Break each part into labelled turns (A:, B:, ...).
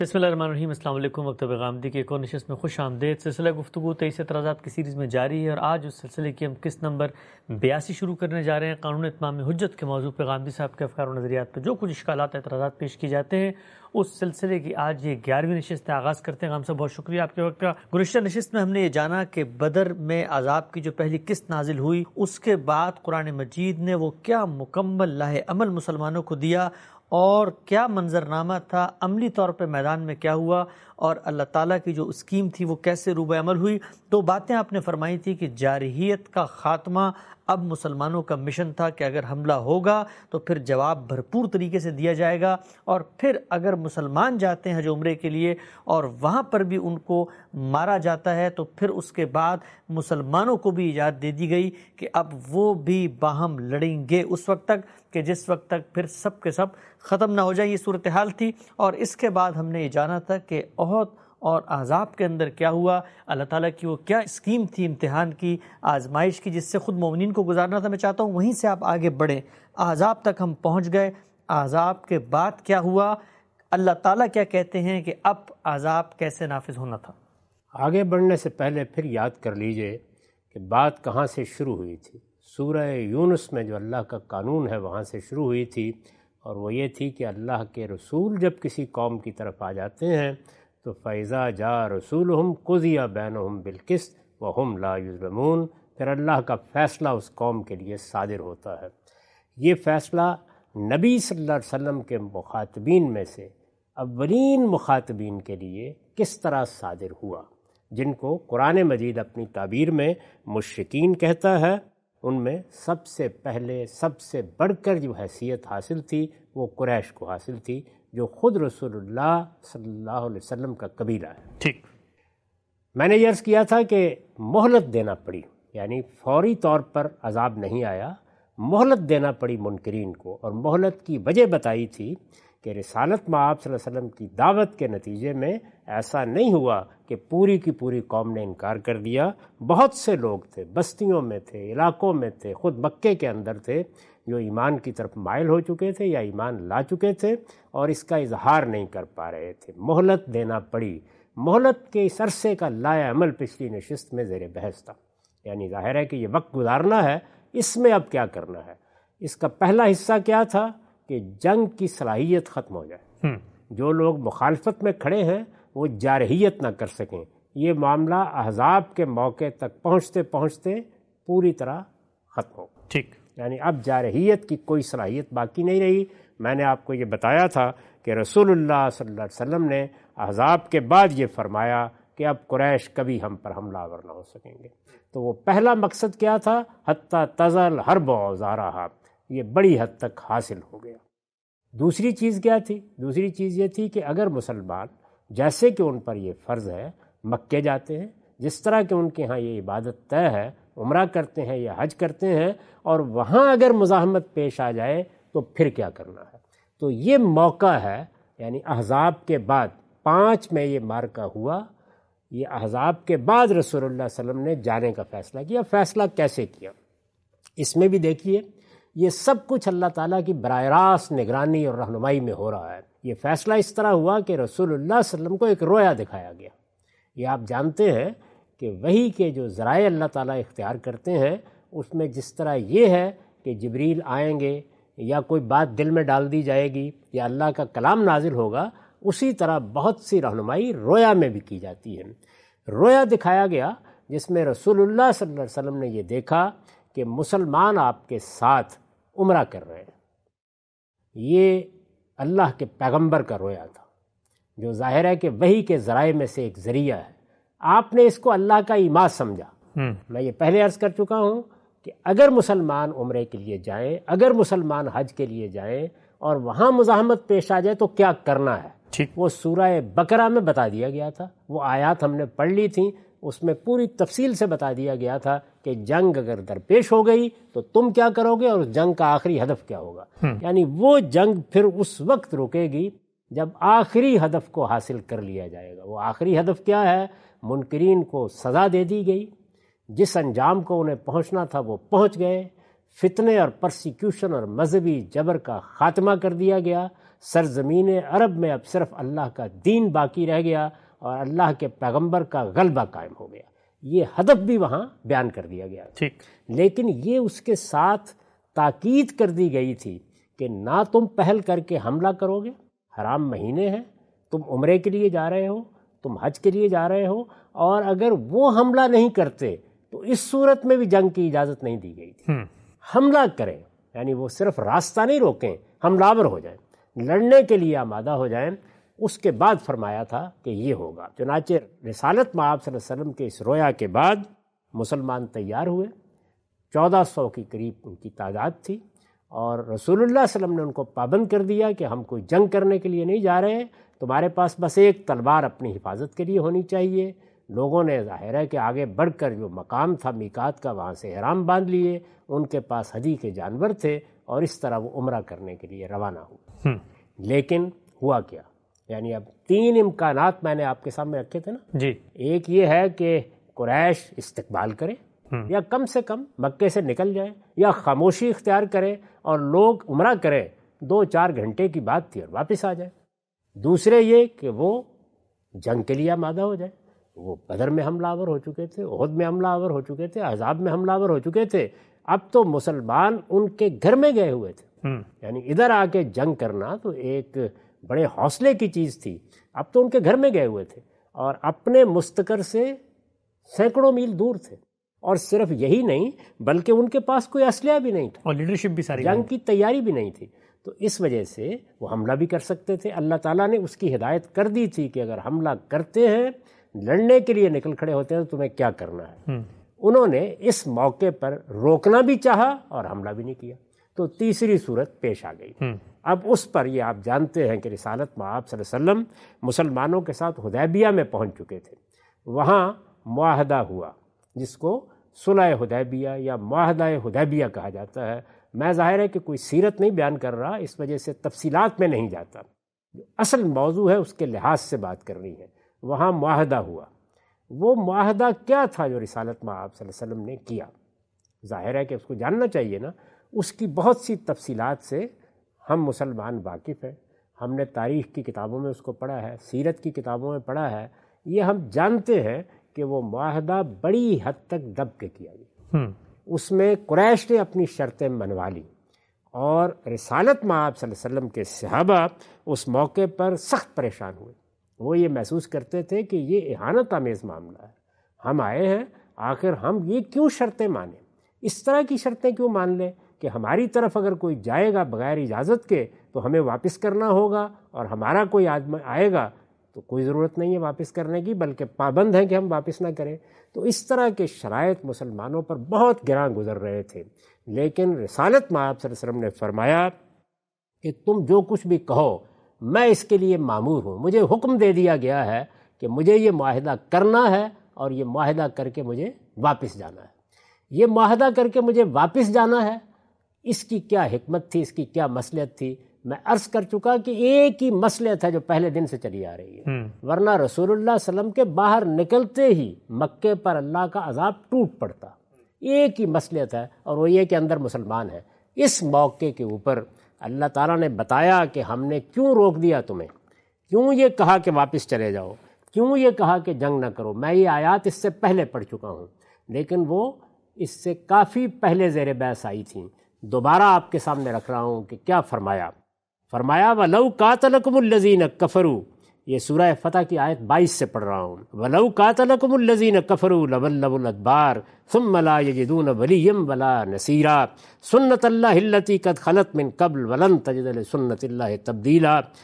A: بسم اللہ الرحمن الرحیم۔ السلام علیکم۔ مکتب غامدی کی ایک اور نشست میں خوش آمدید۔ سلسلہ گفتگو 23 اعتراضات کی سیریز میں جاری ہے اور آج اس سلسلے کی ہم قسط نمبر 82 شروع کرنے جا رہے ہیں۔ قانون اتمام حجت کے موضوع پہ غامدی صاحب کے افکار و نظریات پہ جو کچھ اشکالات اعتراضات پیش کی جاتے ہیں، اس سلسلے کی آج یہ 11ویں نشست ہے۔ آغاز کرتے ہیں۔ غام صاحب بہت شکریہ آپ کے وقت کا۔ گزشتہ نشست میں ہم نے یہ جانا کہ بدر میں عذاب کی جو پہلی قسط نازل ہوئی، اس کے بعد قرآن مجید نے وہ کیا مکمل لاہ عمل مسلمانوں کو دیا اور کیا منظرنامہ تھا، عملی طور پہ میدان میں کیا ہوا اور اللہ تعالیٰ کی جو اسکیم تھی وہ کیسے روبہ عمل ہوئی۔ دو باتیں آپ نے فرمائی تھی کہ جارحیت کا خاتمہ اب مسلمانوں کا مشن تھا کہ اگر حملہ ہوگا تو پھر جواب بھرپور طریقے سے دیا جائے گا، اور پھر اگر مسلمان جاتے ہیں حج عمرے کے لیے اور وہاں پر بھی ان کو مارا جاتا ہے تو پھر اس کے بعد مسلمانوں کو بھی اجازت دے دی گئی کہ اب وہ بھی باہم لڑیں گے اس وقت تک کہ جس وقت تک پھر سب کے سب ختم نہ ہو جائیں۔ یہ صورتحال تھی، اور اس کے بعد ہم نے یہ جانا تھا کہ احد اور احزاب کے اندر کیا ہوا، اللہ تعالیٰ کی وہ کیا اسکیم تھی امتحان کی، آزمائش کی، جس سے خود مومنین کو گزارنا تھا۔ میں چاہتا ہوں وہیں سے آپ آگے بڑھیں۔ احزاب تک ہم پہنچ گئے، احزاب کے بعد کیا ہوا، اللہ تعالیٰ کیا کہتے ہیں کہ اب احزاب کیسے نافذ ہونا تھا۔
B: آگے بڑھنے سے پہلے پھر یاد کر لیجئے کہ بات کہاں سے شروع ہوئی تھی۔ سورہ یونس میں جو اللہ کا قانون ہے وہاں سے شروع ہوئی تھی، اور وہ یہ تھی کہ اللہ کے رسول جب کسی قوم کی طرف آ جاتے ہیں تو فَإِذَا جَاءَ رَسُولُهُمْ قُضِيَ بَيْنَهُمْ بِالْقِسْطِ وَهُمْ لَا يُظْلَمُونَ، پھر اللہ کا فیصلہ اس قوم کے لیے صادر ہوتا ہے۔ یہ فیصلہ نبی صلی اللہ علیہ وسلم کے مخاطبین میں سے اولین مخاطبین کے لیے کس طرح صادر ہوا، جن کو قرآن مجید اپنی تعبیر میں مشرکین کہتا ہے، ان میں سب سے پہلے سب سے بڑھ کر جو حیثیت حاصل تھی وہ قریش کو حاصل تھی، جو خود رسول اللہ صلی اللہ علیہ وسلم کا قبیلہ ہے۔
A: ٹھیک،
B: میں نے یہ عرض کیا تھا کہ مہلت دینا پڑی، یعنی فوری طور پر عذاب نہیں آیا، مہلت دینا پڑی منکرین کو، اور مہلت کی وجہ بتائی تھی کہ رسالت مآب صلی اللہ علیہ وسلم کی دعوت کے نتیجے میں ایسا نہیں ہوا کہ پوری کی پوری قوم نے انکار کر دیا۔ بہت سے لوگ تھے، بستیوں میں تھے، علاقوں میں تھے، خود مکے کے اندر تھے، جو ایمان کی طرف مائل ہو چکے تھے یا ایمان لا چکے تھے اور اس کا اظہار نہیں کر پا رہے تھے۔ مہلت دینا پڑی۔ مہلت کے اس عرصے کا لائے عمل پچھلی نشست میں زیر بحث تھا، یعنی ظاہر ہے کہ یہ وقت گزارنا ہے، اس میں اب کیا کرنا ہے۔ اس کا پہلا حصہ کیا تھا کہ جنگ کی صلاحیت ختم ہو جائے، جو لوگ مخالفت میں کھڑے ہیں وہ جارحیت نہ کر سکیں۔ یہ معاملہ احزاب کے موقع تک پہنچتے پہنچتے پوری طرح ختم ہو،
A: ٹھیک،
B: یعنی اب جارحیت کی کوئی صلاحیت باقی نہیں رہی۔ میں نے آپ کو یہ بتایا تھا کہ رسول اللہ صلی اللہ علیہ وسلم نے احزاب کے بعد یہ فرمایا کہ اب قریش کبھی ہم پر حملہ آور نہ ہو سکیں گے۔ تو وہ پہلا مقصد کیا تھا، حتی تضع الحرب اوزارہا، یہ بڑی حد تک حاصل ہو گیا۔ دوسری چیز کیا تھی؟ دوسری چیز یہ تھی کہ اگر مسلمان، جیسے کہ ان پر یہ فرض ہے، مکے جاتے ہیں، جس طرح کہ ان کے ہاں یہ عبادت طے ہے، عمرہ کرتے ہیں یا حج کرتے ہیں، اور وہاں اگر مزاحمت پیش آ جائے تو پھر کیا کرنا ہے۔ تو یہ موقع ہے، یعنی احزاب کے بعد 5 میں یہ مارکہ ہوا، یہ احزاب کے بعد رسول اللہ صلی اللہ علیہ وسلم نے جانے کا فیصلہ کیا۔ فیصلہ کیسے کیا؟ اس میں بھی دیکھیے، یہ سب کچھ اللہ تعالیٰ کی براہ راست نگرانی اور رہنمائی میں ہو رہا ہے۔ یہ فیصلہ اس طرح ہوا کہ رسول اللہ صلی اللہ علیہ وسلم کو ایک رویا دکھایا گیا۔ یہ آپ جانتے ہیں کہ وحی کے جو ذرائع اللہ تعالیٰ اختیار کرتے ہیں، اس میں جس طرح یہ ہے کہ جبریل آئیں گے یا کوئی بات دل میں ڈال دی جائے گی یا اللہ کا کلام نازل ہوگا، اسی طرح بہت سی رہنمائی رویا میں بھی کی جاتی ہے۔ رویا دکھایا گیا جس میں رسول اللہ صلی اللہ علیہ وسلم نے یہ دیکھا کہ مسلمان آپ کے ساتھ عمرہ کر رہے ہیں۔ یہ اللہ کے پیغمبر کا رویا تھا، جو ظاہر ہے کہ وحی کے ذرائع میں سے ایک ذریعہ ہے۔ آپ نے اس کو اللہ کا ایما سمجھا۔ میں یہ پہلے عرض کر چکا ہوں کہ اگر مسلمان عمرے کے لیے جائیں، اگر مسلمان حج کے لیے جائیں اور وہاں مزاحمت پیش آ جائے تو کیا کرنا ہے، وہ سورہ بقرہ میں بتا دیا گیا تھا۔ وہ آیات ہم نے پڑھ لی تھیں، اس میں پوری تفصیل سے بتا دیا گیا تھا کہ جنگ اگر درپیش ہو گئی تو تم کیا کرو گے اور اس جنگ کا آخری ہدف کیا ہوگا۔ یعنی وہ جنگ پھر اس وقت رکے گی جب آخری ہدف کو حاصل کر لیا جائے گا۔ وہ آخری ہدف کیا ہے؟ منکرین کو سزا دے دی گئی، جس انجام کو انہیں پہنچنا تھا وہ پہنچ گئے، فتنے اور پرسیکیوشن اور مذہبی جبر کا خاتمہ کر دیا گیا، سرزمین عرب میں اب صرف اللہ کا دین باقی رہ گیا اور اللہ کے پیغمبر کا غلبہ قائم ہو گیا. یہ ہدف بھی وہاں بیان کر دیا گیا.
A: ٹھیک.
B: لیکن یہ اس کے ساتھ تاکید کر دی گئی تھی کہ نہ تم پہل کر کے حملہ کرو گے، حرام مہینے ہیں، تم عمرے کے لیے جا رہے ہو، تم حج کے لیے جا رہے ہو، اور اگر وہ حملہ نہیں کرتے تو اس صورت میں بھی جنگ کی اجازت نہیں دی گئی تھی. حملہ کریں یعنی وہ صرف راستہ نہیں روکیں، حملہ آور ہو جائیں، لڑنے کے لیے آمادہ ہو جائیں. اس کے بعد فرمایا تھا کہ یہ ہوگا. چنانچہ رسالت مآب صلی اللہ علیہ وسلم کے اس رویا کے بعد مسلمان تیار ہوئے. 1400 کے قریب ان کی تعداد تھی، اور رسول اللہ صلی اللہ علیہ وسلم نے ان کو پابند کر دیا کہ ہم کوئی جنگ کرنے کے لیے نہیں جا رہے ہیں، تمہارے پاس بس ایک تلوار اپنی حفاظت کے لیے ہونی چاہیے. لوگوں نے ظاہر ہے کہ آگے بڑھ کر جو مقام تھا میقات کا وہاں سے احرام باندھ لیے، ان کے پاس ہدی کے جانور تھے، اور اس طرح وہ عمرہ کرنے کے لیے روانہ ہوئے. لیکن ہوا کیا؟ یعنی اب 3 امکانات میں نے آپ کے سامنے رکھے تھے نا
A: جی.
B: ایک یہ ہے کہ قریش استقبال کرے، یا کم سے کم مکے سے نکل جائے، یا خاموشی اختیار کرے اور لوگ عمرہ کریں، 2-4 گھنٹے کی بات تھی اور واپس آ جائے. دوسرے یہ کہ وہ جنگ کے لیے آمادہ ہو جائے. وہ بدر میں حملہ آور ہو چکے تھے، احد میں حملہ آور ہو چکے تھے، احزاب میں حملہ آور ہو چکے تھے. اب تو مسلمان ان کے گھر میں گئے ہوئے تھے. یعنی ادھر آ کے جنگ کرنا تو ایک بڑے حوصلے کی چیز تھی. اب تو ان کے گھر میں گئے ہوئے تھے اور اپنے مستقر سے سینکڑوں میل دور تھے. اور صرف یہی نہیں بلکہ ان کے پاس کوئی اسلحہ بھی نہیں تھا،
A: اور لیڈرشپ بھی ساری
B: جنگ کی تیاری بھی نہیں تھی. تو اس وجہ سے وہ حملہ بھی کر سکتے تھے. اللہ تعالیٰ نے اس کی ہدایت کر دی تھی کہ اگر حملہ کرتے ہیں، لڑنے کے لیے نکل کھڑے ہوتے ہیں، تو تمہیں کیا کرنا ہے. انہوں نے اس موقع پر روکنا بھی چاہا اور حملہ بھی نہیں کیا. تو تیسری صورت پیش آ گئی. اب اس پر یہ آپ جانتے ہیں کہ رسالت مآب صلی اللہ علیہ وسلم مسلمانوں کے ساتھ حدیبیہ میں پہنچ چکے تھے. وہاں معاہدہ ہوا جس کو صلح حدیبیہ یا معاہدہ حدیبیہ کہا جاتا ہے. میں ظاہر ہے کہ کوئی سیرت نہیں بیان کر رہا، اس وجہ سے تفصیلات میں نہیں جاتا. جو اصل موضوع ہے اس کے لحاظ سے بات کرنی ہے. وہاں معاہدہ ہوا. وہ معاہدہ کیا تھا جو رسالت مآب صلی اللہ علیہ وسلم نے کیا؟ ظاہر ہے کہ اس کو جاننا چاہیے نا. اس کی بہت سی تفصیلات سے ہم مسلمان واقف ہیں. ہم نے تاریخ کی کتابوں میں اس کو پڑھا ہے، سیرت کی کتابوں میں پڑھا ہے. یہ ہم جانتے ہیں کہ وہ معاہدہ بڑی حد تک دب کے کیا گیا. اس میں قریش نے اپنی شرطیں منوا لی، اور رسالت مآب صلی اللہ علیہ وسلم کے صحابہ اس موقع پر سخت پریشان ہوئے. وہ یہ محسوس کرتے تھے کہ یہ اہانت آمیز معاملہ ہے. ہم آئے ہیں، آخر ہم یہ کیوں شرطیں مانیں، اس طرح کی شرطیں کیوں مان لیں کہ ہماری طرف اگر کوئی جائے گا بغیر اجازت کے تو ہمیں واپس کرنا ہوگا، اور ہمارا کوئی آدمی آئے گا تو کوئی ضرورت نہیں ہے واپس کرنے کی، بلکہ پابند ہیں کہ ہم واپس نہ کریں. تو اس طرح کے شرائط مسلمانوں پر بہت گراں گزر رہے تھے. لیکن رسالت مآب صلی اللہ علیہ وسلم نے فرمایا کہ تم جو کچھ بھی کہو میں اس کے لیے مامور ہوں. مجھے حکم دے دیا گیا ہے کہ مجھے یہ معاہدہ کرنا ہے، اور یہ معاہدہ کر کے مجھے واپس جانا ہے. یہ معاہدہ کر کے مجھے واپس جانا ہے، اس کی کیا حکمت تھی، اس کی کیا مصلحت تھی؟ میں عرض کر چکا کہ ایک ہی مصلحت ہے جو پہلے دن سے چلی آ رہی ہے. ورنہ رسول اللہ صلی اللہ علیہ وسلم کے باہر نکلتے ہی مکے پر اللہ کا عذاب ٹوٹ پڑتا. ایک ہی مصلحت ہے، اور وہ یہ کہ اندر مسلمان ہے. اس موقع کے اوپر اللہ تعالیٰ نے بتایا کہ ہم نے کیوں روک دیا تمہیں، کیوں یہ کہا کہ واپس چلے جاؤ، کیوں یہ کہا کہ جنگ نہ کرو. میں یہ آیات اس سے پہلے پڑھ چکا ہوں، لیکن وہ اس سے کافی پہلے زیر بحث آئی تھیں. دوبارہ آپ کے سامنے رکھ رہا ہوں کہ کیا فرمایا. وَلَوْ قَاتَلَكُمُ الَّذِينَ كَفَرُوا، یہ سورہ فتح کی آیت 22 سے پڑھ رہا ہوں. وَلَوْ قَاتَلَكُمُ الَّذِينَ كَفَرُوا لَوَلَّوُا الْأَدْبَارَ ثُمَّ لَا يَجِدُونَ وَلِيًّا وَلَا نَصِيرًا سُنَّتَ اللَّهِ الَّتِي قَدْ خَلَتْ مِن قَبْلُ وَلَن تَجِدَ لِسُنَّتِ اللَّهِ تَبْدِيلًا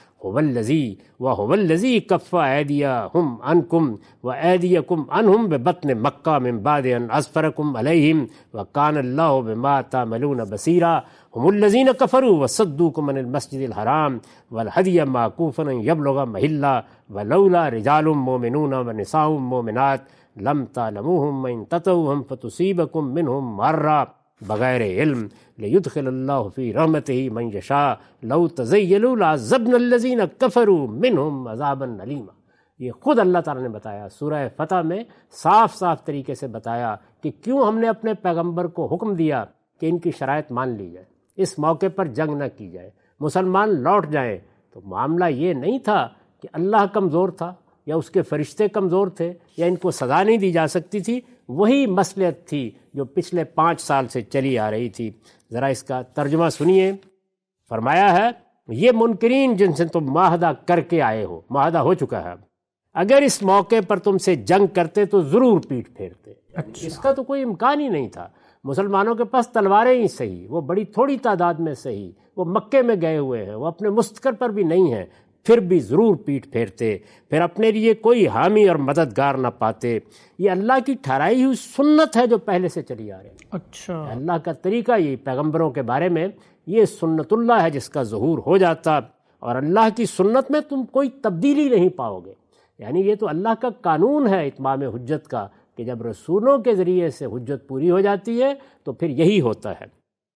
B: هُوَ الَّذِي كَفَّ أَيْدِيَهُمْ عَنكُمْ وَأَيْدِيَكُمْ عَنْهُمْ بِبَطْنِ مَكَّةَ مِن بَعْدِ أَنْ أَظْفَرَكُمْ عَلَيْهِمْ وَكَانَ اللَّهُ بِمَا تَعْمَلُونَ بَصِيرًا هُمُ الَّذِينَ كَفَرُوا وَصَدُّوكُمْ عَنِ الْمَسْجِدِ الْحَرَامِ وَالْهَدْيَ مَعْكُوفًا أَن يَبْلُغَ مَحِلَّهُ وَلَوْلَا رِجَالٌ مُّؤْمِنُونَ وَنِسَاءٌ مُّؤْمِنَاتٌ لَمْ تَعْلَمُوهُمْ أَن تَطَوُّهُمْ فَتُصِيبَكُم مِّنْهُم مَّعَرَّةٌ بغیر علم لِيُدْخِلَ اللَّهُ فِي رَحْمَتِهِ مَن يَشَاءُ لَوْ تَزَيَّلُوا لَعَذَّبْنَا الَّذِينَ كَفَرُوا مِنْهُمْ عَذَابًا أَلِيمًا. یہ خود اللہ تعالیٰ نے بتایا سورہ فتح میں، صاف صاف طریقے سے بتایا کہ کیوں ہم نے اپنے پیغمبر کو حکم دیا کہ ان کی شرائط مان لی جائے، اس موقع پر جنگ نہ کی جائے، مسلمان لوٹ جائیں. تو معاملہ یہ نہیں تھا کہ اللہ کمزور تھا یا اس کے فرشتے کمزور تھے یا ان کو سزا نہیں دی جا سکتی تھی، وہی مصلحت تھی جو پچھلے 5 سال سے چلی آ رہی تھی۔ ذرا اس کا ترجمہ سنیے۔ فرمایا ہے یہ منکرین جن سے تم معاہدہ کر کے آئے ہو، معاہدہ ہو چکا ہے، اگر اس موقع پر تم سے جنگ کرتے تو ضرور پیٹھ پھیرتے۔ اس کا تو کوئی امکان ہی نہیں تھا۔ مسلمانوں کے پاس تلواریں ہی صحیح، وہ بڑی تھوڑی تعداد میں صحیح، وہ مکے میں گئے ہوئے ہیں، وہ اپنے مستقر پر بھی نہیں ہیں، پھر بھی ضرور پیٹھ پھیرتے، پھر اپنے لیے کوئی حامی اور مددگار نہ پاتے۔ یہ اللہ کی ٹھہرائی ہوئی سنت ہے جو پہلے سے چلی آ رہی ہے۔
A: اچھا،
B: اللہ کا طریقہ یہ پیغمبروں کے بارے میں یہ سنت اللہ ہے جس کا ظہور ہو جاتا، اور اللہ کی سنت میں تم کوئی تبدیلی نہیں پاؤ گے۔ یعنی یہ تو اللہ کا قانون ہے اتمام حجت کا، کہ جب رسولوں کے ذریعے سے حجت پوری ہو جاتی ہے تو پھر یہی ہوتا ہے۔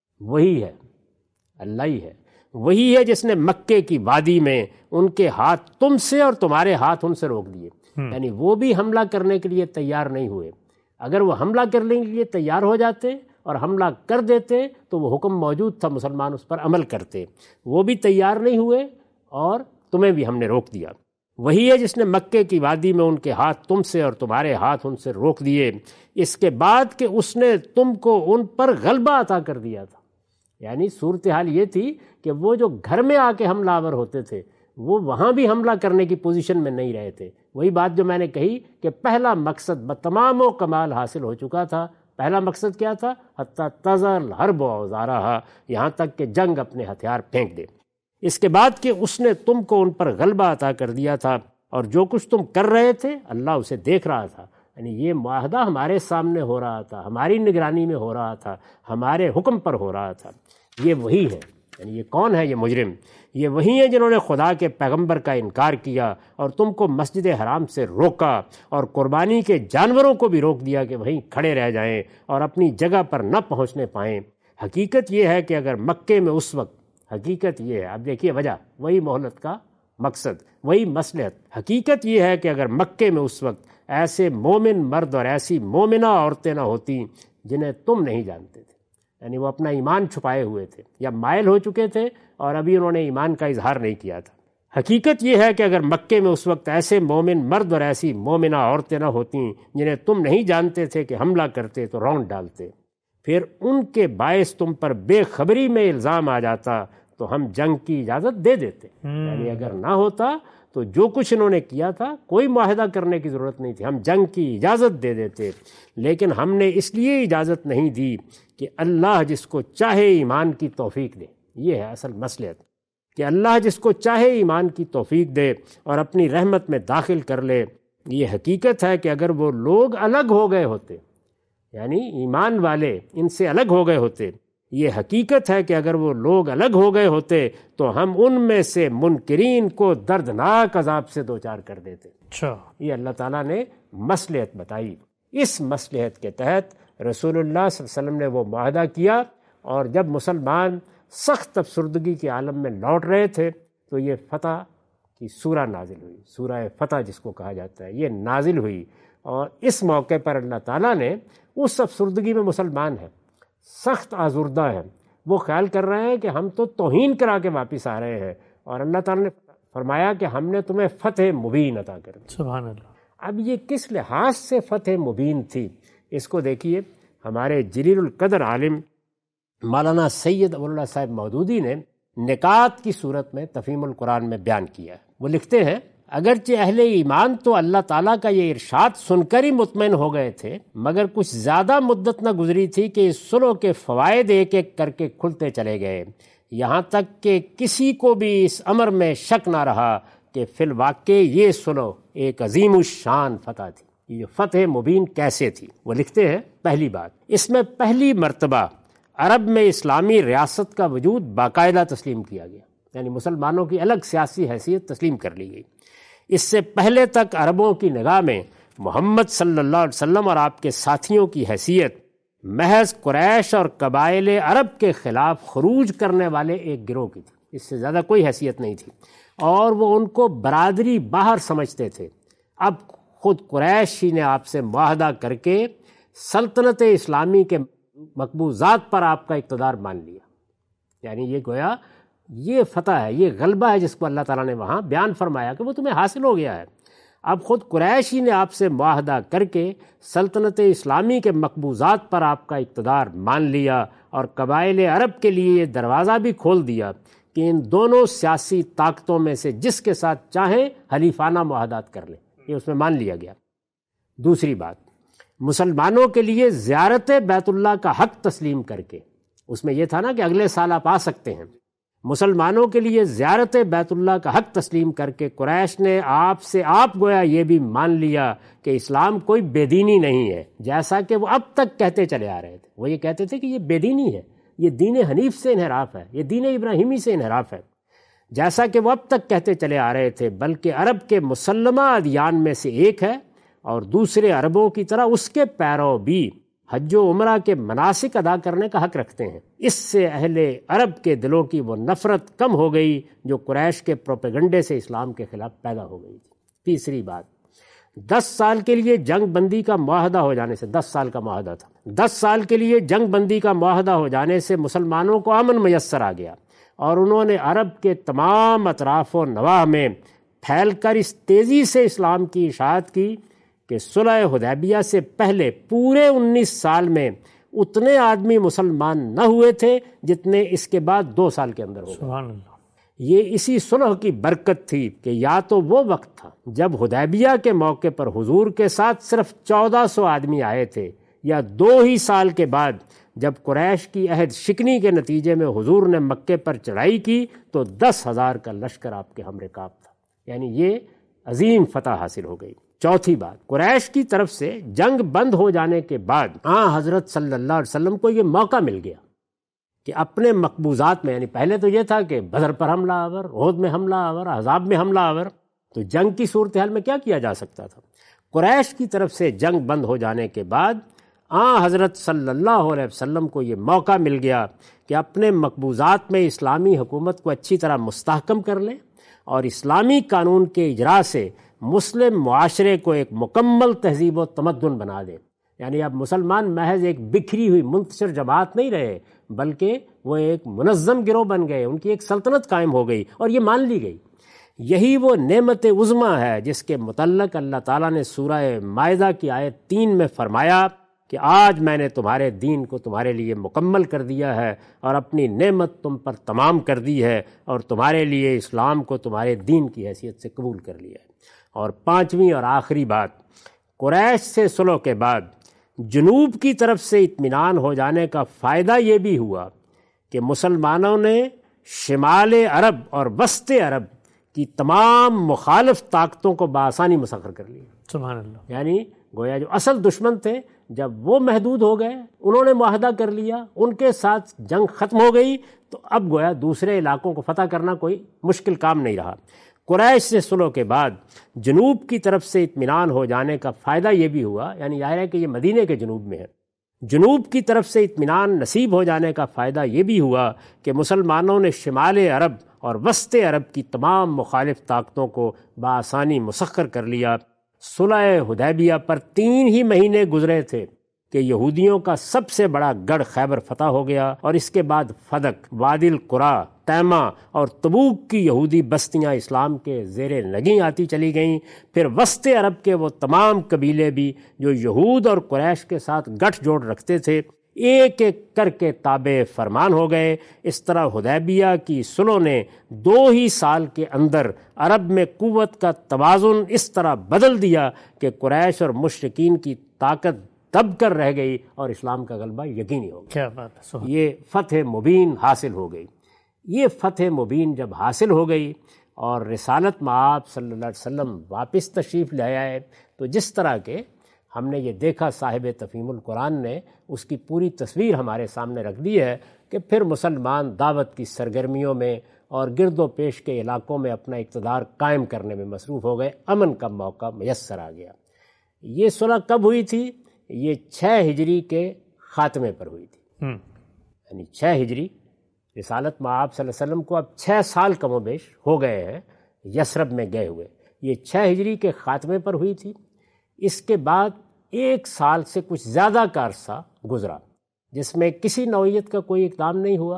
B: وہی ہے، اللہ ہی ہے، وہی ہے جس نے مکے کی وادی میں ان کے ہاتھ تم سے اور تمہارے ہاتھ ان سے روک دیے۔ یعنی وہ بھی حملہ کرنے کے لیے تیار نہیں ہوئے۔ اگر وہ حملہ کرنے کے لیے تیار ہو جاتے اور حملہ کر دیتے تو وہ حکم موجود تھا، مسلمان اس پر عمل کرتے۔ وہ بھی تیار نہیں ہوئے اور تمہیں بھی ہم نے روک دیا۔ وہی ہے جس نے مکے کی وادی میں ان کے ہاتھ تم سے اور تمہارے ہاتھ ان سے روک دیے، اس کے بعد کہ اس نے تم کو ان پر غلبہ عطا کر دیا تھا۔ یعنی صورتحال یہ تھی کہ وہ جو گھر میں آ کے حملہ آور ہوتے تھے وہ وہاں بھی حملہ کرنے کی پوزیشن میں نہیں رہے تھے۔ وہی بات جو میں نے کہی کہ پہلا مقصد بتمام و کمال حاصل ہو چکا تھا۔ پہلا مقصد کیا تھا؟ حتی تضع الحرب اوزارہا، یہاں تک کہ جنگ اپنے ہتھیار پھینک دے۔ اس کے بعد کہ اس نے تم کو ان پر غلبہ عطا کر دیا تھا، اور جو کچھ تم کر رہے تھے اللہ اسے دیکھ رہا تھا۔ یعنی یہ معاہدہ ہمارے سامنے ہو رہا تھا، ہماری نگرانی میں ہو رہا تھا، ہمارے حکم پر ہو رہا تھا۔ یہ وہی ہے۔ یعنی یہ کون ہے؟ یہ مجرم، یہ وہی ہیں جنہوں نے خدا کے پیغمبر کا انکار کیا اور تم کو مسجد حرام سے روکا، اور قربانی کے جانوروں کو بھی روک دیا کہ وہیں کھڑے رہ جائیں اور اپنی جگہ پر نہ پہنچنے پائیں۔ حقیقت یہ ہے کہ اگر مکے میں اس وقت، حقیقت یہ ہے، اب دیکھیے وجہ، وہی مہلت کا مقصد، وہی مصلحت۔ حقیقت یہ ہے کہ اگر مکے میں اس وقت ایسے مومن مرد اور ایسی مومنہ عورتیں نہ ہوتی جنہیں تم نہیں جانتے تھے، یعنی وہ اپنا ایمان چھپائے ہوئے تھے یا مائل ہو چکے تھے اور ابھی انہوں نے ایمان کا اظہار نہیں کیا تھا۔ حقیقت یہ ہے کہ اگر مکے میں اس وقت ایسے مومن مرد اور ایسی مومنہ عورتیں نہ ہوتیں جنہیں تم نہیں جانتے تھے کہ حملہ کرتے تو رونڈ ڈالتے، پھر ان کے باعث تم پر بے خبری میں الزام آ جاتا تو ہم جنگ کی اجازت دے دیتے۔ یعنی اگر نہ ہوتا تو جو کچھ انہوں نے کیا تھا کوئی معاہدہ کرنے کی ضرورت نہیں تھی، ہم جنگ کی اجازت دے دیتے۔ لیکن ہم نے اس لیے اجازت نہیں دی کہ اللہ جس کو چاہے ایمان کی توفیق دے۔ یہ ہے اصل مصلحت، کہ اللہ جس کو چاہے ایمان کی توفیق دے اور اپنی رحمت میں داخل کر لے۔ یہ حقیقت ہے کہ اگر وہ لوگ الگ ہو گئے ہوتے، یعنی ایمان والے ان سے الگ ہو گئے ہوتے، یہ حقیقت ہے کہ اگر وہ لوگ الگ ہو گئے ہوتے تو ہم ان میں سے منکرین کو دردناک عذاب سے دوچار کر دیتے۔
A: اچھا،
B: یہ اللہ تعالیٰ نے مصلحت بتائی۔ اس مصلحت کے تحت رسول اللہ صلی اللہ علیہ وسلم نے وہ معاہدہ کیا، اور جب مسلمان سخت افسردگی کے عالم میں لوٹ رہے تھے تو یہ فتح کی سورہ نازل ہوئی، سورہ فتح جس کو کہا جاتا ہے، یہ نازل ہوئی۔ اور اس موقع پر اللہ تعالیٰ نے اس افسردگی میں مسلمان ہیں، سخت آزردہ ہیں، وہ خیال کر رہے ہیں کہ ہم تو توہین کرا کے واپس آ رہے ہیں، اور اللہ تعالیٰ نے فرمایا کہ ہم نے تمہیں فتح مبین عطا کر دی۔
A: سبحان اللہ۔
B: اب یہ کس لحاظ سے فتح مبین تھی اس کو دیکھیے، ہمارے جلیل القدر عالم مولانا سید ابو اللہ صاحب مودودی نے نکات کی صورت میں تفہیم القرآن میں بیان کیا ہے۔ وہ لکھتے ہیں اگرچہ اہل ایمان تو اللہ تعالیٰ کا یہ ارشاد سن کر ہی مطمئن ہو گئے تھے، مگر کچھ زیادہ مدت نہ گزری تھی کہ اس صلح کے فوائد ایک ایک کر کے کھلتے چلے گئے، یہاں تک کہ کسی کو بھی اس امر میں شک نہ رہا کہ فی الواقع یہ صلح ایک عظیم الشان فتح تھی۔ یہ فتح مبین کیسے تھی؟ وہ لکھتے ہیں پہلی بات، اس میں پہلی مرتبہ عرب میں اسلامی ریاست کا وجود باقاعدہ تسلیم کیا گیا، یعنی مسلمانوں کی الگ سیاسی حیثیت تسلیم کر لی گئی۔ اس سے پہلے تک عربوں کی نگاہ میں محمد صلی اللہ علیہ وسلم اور آپ کے ساتھیوں کی حیثیت محض قریش اور قبائل عرب کے خلاف خروج کرنے والے ایک گروہ کی تھی، اس سے زیادہ کوئی حیثیت نہیں تھی، اور وہ ان کو برادری باہر سمجھتے تھے۔ اب خود قریش ہی نے آپ سے معاہدہ کر کے سلطنت اسلامی کے مقبوضات پر آپ کا اقتدار مان لیا، یعنی یہ گویا یہ فتح ہے، یہ غلبہ ہے جس کو اللہ تعالیٰ نے وہاں بیان فرمایا کہ وہ تمہیں حاصل ہو گیا ہے۔ اب خود قریش ہی نے آپ سے معاہدہ کر کے سلطنت اسلامی کے مقبوضات پر آپ کا اقتدار مان لیا، اور قبائل عرب کے لیے یہ دروازہ بھی کھول دیا کہ ان دونوں سیاسی طاقتوں میں سے جس کے ساتھ چاہیں حلیفانہ معاہدات کر لیں، یہ اس میں مان لیا گیا۔ دوسری بات، مسلمانوں کے لیے زیارت بیت اللہ کا حق تسلیم کر کے، اس میں یہ تھا نا کہ اگلے سال آپ آ سکتے ہیں، مسلمانوں کے لیے زیارت بیت اللہ کا حق تسلیم کر کے قریش نے آپ گویا یہ بھی مان لیا کہ اسلام کوئی بے دینی نہیں ہے، جیسا کہ وہ اب تک کہتے چلے آ رہے تھے۔ وہ یہ کہتے تھے کہ یہ بے دینی ہے، یہ دین حنیف سے انحراف ہے، یہ دین ابراہیمی سے انحراف ہے، جیسا کہ وہ اب تک کہتے چلے آ رہے تھے، بلکہ عرب کے مسلمہ ادیان میں سے ایک ہے، اور دوسرے عربوں کی طرح اس کے پیرو بھی حج و عمرہ کے مناسک ادا کرنے کا حق رکھتے ہیں۔ اس سے اہل عرب کے دلوں کی وہ نفرت کم ہو گئی جو قریش کے پروپیگنڈے سے اسلام کے خلاف پیدا ہو گئی تھی۔ تیسری بات، 10 سال کے لیے جنگ بندی کا معاہدہ ہو جانے سے، 10 سال کا معاہدہ تھا، 10 سال کے لیے جنگ بندی کا معاہدہ ہو جانے سے مسلمانوں کو امن میسر آ گیا، اور انہوں نے عرب کے تمام اطراف و نواح میں پھیل کر اس تیزی سے اسلام کی اشاعت کی کہ صلح حدیبیہ سے پہلے پورے 19 سال میں اتنے آدمی مسلمان نہ ہوئے تھے جتنے اس کے بعد 2 سال کے اندر ہو گئے۔
A: سبحان اللہ۔
B: یہ اسی صلح کی برکت تھی کہ یا تو وہ وقت تھا جب حدیبیہ کے موقع پر حضور کے ساتھ صرف 1400 آدمی آئے تھے، یا 2 ہی سال کے بعد جب قریش کی عہد شکنی کے نتیجے میں حضور نے مکے پر چڑھائی کی تو 10,000 کا لشکر آپ کے ہم رکاب تھا، یعنی یہ عظیم فتح حاصل ہو گئی۔ چوتھی بات، قریش کی طرف سے جنگ بند ہو جانے کے بعد حضرت صلی اللہ علیہ وسلم کو یہ موقع مل گیا کہ اپنے مقبوضات میں، یعنی پہلے تو یہ تھا کہ بدر پر حملہ آور، احد میں حملہ آور، احزاب میں حملہ آور، تو جنگ کی صورتحال میں کیا کیا جا سکتا تھا؟ قریش کی طرف سے جنگ بند ہو جانے کے بعد حضرت صلی اللہ علیہ وسلم کو یہ موقع مل گیا کہ اپنے مقبوضات میں اسلامی حکومت کو اچھی طرح مستحکم کر لیں، اور اسلامی قانون کے اجرا سے مسلم معاشرے کو ایک مکمل تہذیب و تمدن بنا دیں۔ یعنی اب مسلمان محض ایک بکھری ہوئی منتشر جماعت نہیں رہے، بلکہ وہ ایک منظم گروہ بن گئے، ان کی ایک سلطنت قائم ہو گئی، اور یہ مان لی گئی۔ یہی وہ نعمت عظمیٰ ہے جس کے متعلق اللہ تعالیٰ نے سورہ مائدہ کی آیت 3 میں فرمایا کہ آج میں نے تمہارے دین کو تمہارے لیے مکمل کر دیا ہے، اور اپنی نعمت تم پر تمام کر دی ہے، اور تمہارے لیے اسلام کو تمہارے دین کی حیثیت سے قبول کر لیا ہے۔ اور 5ویں اور آخری بات، قریش سے صلح کے بعد جنوب کی طرف سے اطمینان ہو جانے کا فائدہ یہ بھی ہوا کہ مسلمانوں نے شمال عرب اور وسط عرب کی تمام مخالف طاقتوں کو بآسانی مسخر کر لیا۔
A: سبحان اللہ۔
B: یعنی گویا جو اصل دشمن تھے جب وہ محدود ہو گئے، انہوں نے معاہدہ کر لیا، ان کے ساتھ جنگ ختم ہو گئی، تو اب گویا دوسرے علاقوں کو فتح کرنا کوئی مشکل کام نہیں رہا۔ قریش سے صلح کے بعد جنوب کی طرف سے اطمینان ہو جانے کا فائدہ یہ بھی ہوا، یعنی ظاہر ہے کہ یہ مدینے کے جنوب میں ہے، جنوب کی طرف سے اطمینان نصیب ہو جانے کا فائدہ یہ بھی ہوا کہ مسلمانوں نے شمال عرب اور وسط عرب کی تمام مخالف طاقتوں کو بآسانی مسخر کر لیا۔ صلح حدیبیہ پر 3 ہی مہینے گزرے تھے کہ یہودیوں کا سب سے بڑا گڑھ خیبر فتح ہو گیا، اور اس کے بعد فدق، وادی القریٰ، تیمہ اور تبوک کی یہودی بستیاں اسلام کے زیر نگیں آتی چلی گئیں۔ پھر وسط عرب کے وہ تمام قبیلے بھی جو یہود اور قریش کے ساتھ گٹھ جوڑ رکھتے تھے، ایک ایک کر کے تابع فرمان ہو گئے۔ اس طرح حدیبیہ کی صلح نے 2 ہی سال کے اندر عرب میں قوت کا توازن اس طرح بدل دیا کہ قریش اور مشرکین کی طاقت دب کر رہ گئی، اور اسلام کا غلبہ یقینی ہو گیا۔
A: کیا بات ہے۔
B: یہ فتح مبین حاصل ہو گئی۔ یہ فتح مبین جب حاصل ہو گئی اور رسالت مآب صلی اللہ علیہ وسلم واپس تشریف لے آئے، تو جس طرح کے ہم نے یہ دیکھا، صاحب تفہیم القرآن نے اس کی پوری تصویر ہمارے سامنے رکھ دی ہے کہ پھر مسلمان دعوت کی سرگرمیوں میں اور گرد و پیش کے علاقوں میں اپنا اقتدار قائم کرنے میں مصروف ہو گئے، امن کا موقع میسر آ گیا۔ یہ صلح کب ہوئی تھی؟ یہ 6 ہجری کے خاتمے پر ہوئی تھی، یعنی 6 ہجری، رسالت مآب صلی اللہ علیہ وسلم کو اب 6 سال کم و بیش ہو گئے ہیں یثرب میں گئے ہوئے۔ یہ 6 ہجری کے خاتمے پر ہوئی تھی۔ اس کے بعد 1 سال سے کچھ زیادہ کا عرصہ گزرا جس میں کسی نوعیت کا کوئی اقدام نہیں ہوا،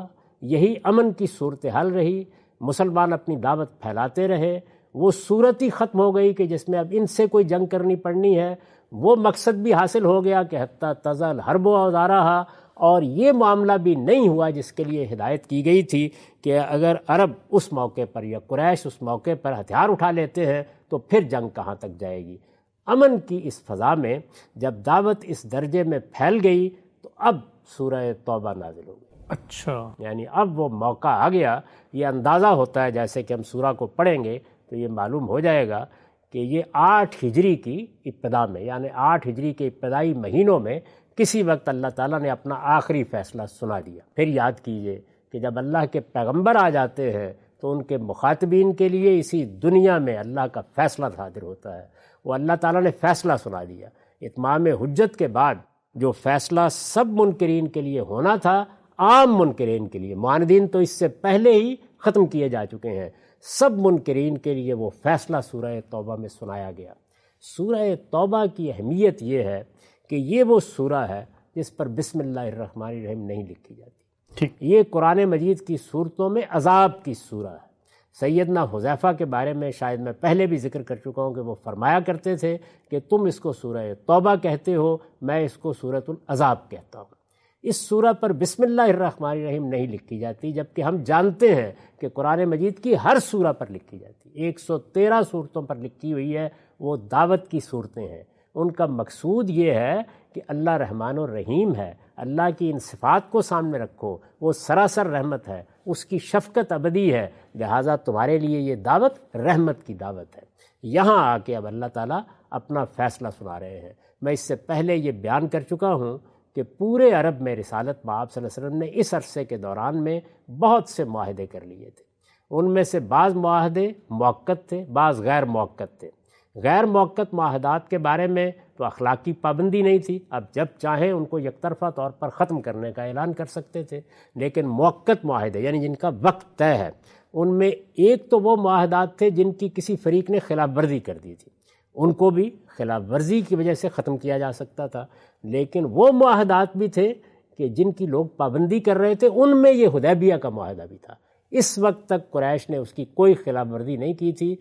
B: یہی امن کی صورتحال رہی، مسلمان اپنی دعوت پھیلاتے رہے، وہ صورت ہی ختم ہو گئی کہ جس میں اب ان سے کوئی جنگ کرنی پڑنی ہے، وہ مقصد بھی حاصل ہو گیا کہ حتیٰ تزل حرب و اوزارہا، اور یہ معاملہ بھی نہیں ہوا جس کے لیے ہدایت کی گئی تھی کہ اگر عرب اس موقع پر یا قریش اس موقع پر ہتھیار اٹھا لیتے ہیں تو پھر جنگ کہاں تک جائے گی۔ امن کی اس فضا میں جب دعوت اس درجے میں پھیل گئی تو اب سورہ توبہ نازل ہو گئی۔
A: اچھا،
B: یعنی اب وہ موقع آ گیا۔ یہ اندازہ ہوتا ہے جیسے کہ ہم سورہ کو پڑھیں گے تو یہ معلوم ہو جائے گا کہ یہ 8 ہجری کی ابتدا میں، یعنی 8 ہجری کے ابتدائی مہینوں میں کسی وقت اللہ تعالیٰ نے اپنا آخری فیصلہ سنا دیا۔ پھر یاد کیجئے کہ جب اللہ کے پیغمبر آ جاتے ہیں تو ان کے مخاطبین کے لیے اسی دنیا میں اللہ کا فیصلہ صادر ہوتا ہے۔ وہ اللہ تعالیٰ نے فیصلہ سنا دیا۔ اتمام حجت کے بعد جو فیصلہ سب منکرین کے لیے ہونا تھا، عام منکرین کے لیے، معاندین تو اس سے پہلے ہی ختم کیے جا چکے ہیں، سب منکرین کے لیے وہ فیصلہ سورہ توبہ میں سنایا گیا۔ سورہ توبہ کی اہمیت یہ ہے کہ یہ وہ سورہ ہے جس پر بسم اللہ الرحمن الرحیم نہیں لکھی جاتی۔
A: ٹھیک،
B: یہ قرآن مجید کی صورتوں میں عذاب کی سورہ ہے۔ سیدنا حذیفہ کے بارے میں شاید میں پہلے بھی ذکر کر چکا ہوں کہ وہ فرمایا کرتے تھے کہ تم اس کو سورہ توبہ کہتے ہو، میں اس کو سورۃ العذاب کہتا ہوں۔ اس سورہ پر بسم اللہ الرحمن الرحیم نہیں لکھی جاتی، جبکہ ہم جانتے ہیں کہ قرآن مجید کی ہر سورہ پر لکھی جاتی۔ 113 صورتوں پر لکھی ہوئی ہے، وہ دعوت کی صورتیں ہیں۔ ان کا مقصود یہ ہے کہ اللہ رحمان الرحیم ہے، اللہ کی ان صفات کو سامنے رکھو، وہ سراسر رحمت ہے، اس کی شفقت ابدی ہے، لہٰذا تمہارے لیے یہ دعوت رحمت کی دعوت ہے۔ یہاں آ کے اب اللہ تعالیٰ اپنا فیصلہ سنا رہے ہیں۔ میں اس سے پہلے یہ بیان کر چکا ہوں کہ پورے عرب میں رسالت مآب صلی اللہ علیہ وسلم نے اس عرصے کے دوران میں بہت سے معاہدے کر لیے تھے۔ ان میں سے بعض معاہدے موقت تھے، بعض غیر موقت تھے۔ غیر موقت معاہدات کے بارے میں تو اخلاقی پابندی نہیں تھی، اب جب چاہیں ان کو یک طرفہ طور پر ختم کرنے کا اعلان کر سکتے تھے، لیکن موقت معاہدے یعنی جن کا وقت طے ہے، ان میں ایک تو وہ معاہدات تھے جن کی کسی فریق نے خلاف ورزی کر دی تھی، ان کو بھی خلاف ورزی کی وجہ سے ختم کیا جا سکتا تھا، لیکن وہ معاہدات بھی تھے کہ جن کی لوگ پابندی کر رہے تھے، ان میں یہ حدیبیہ کا معاہدہ بھی تھا۔ اس وقت تک قریش نے اس کی کوئی خلاف ورزی نہیں کی تھی۔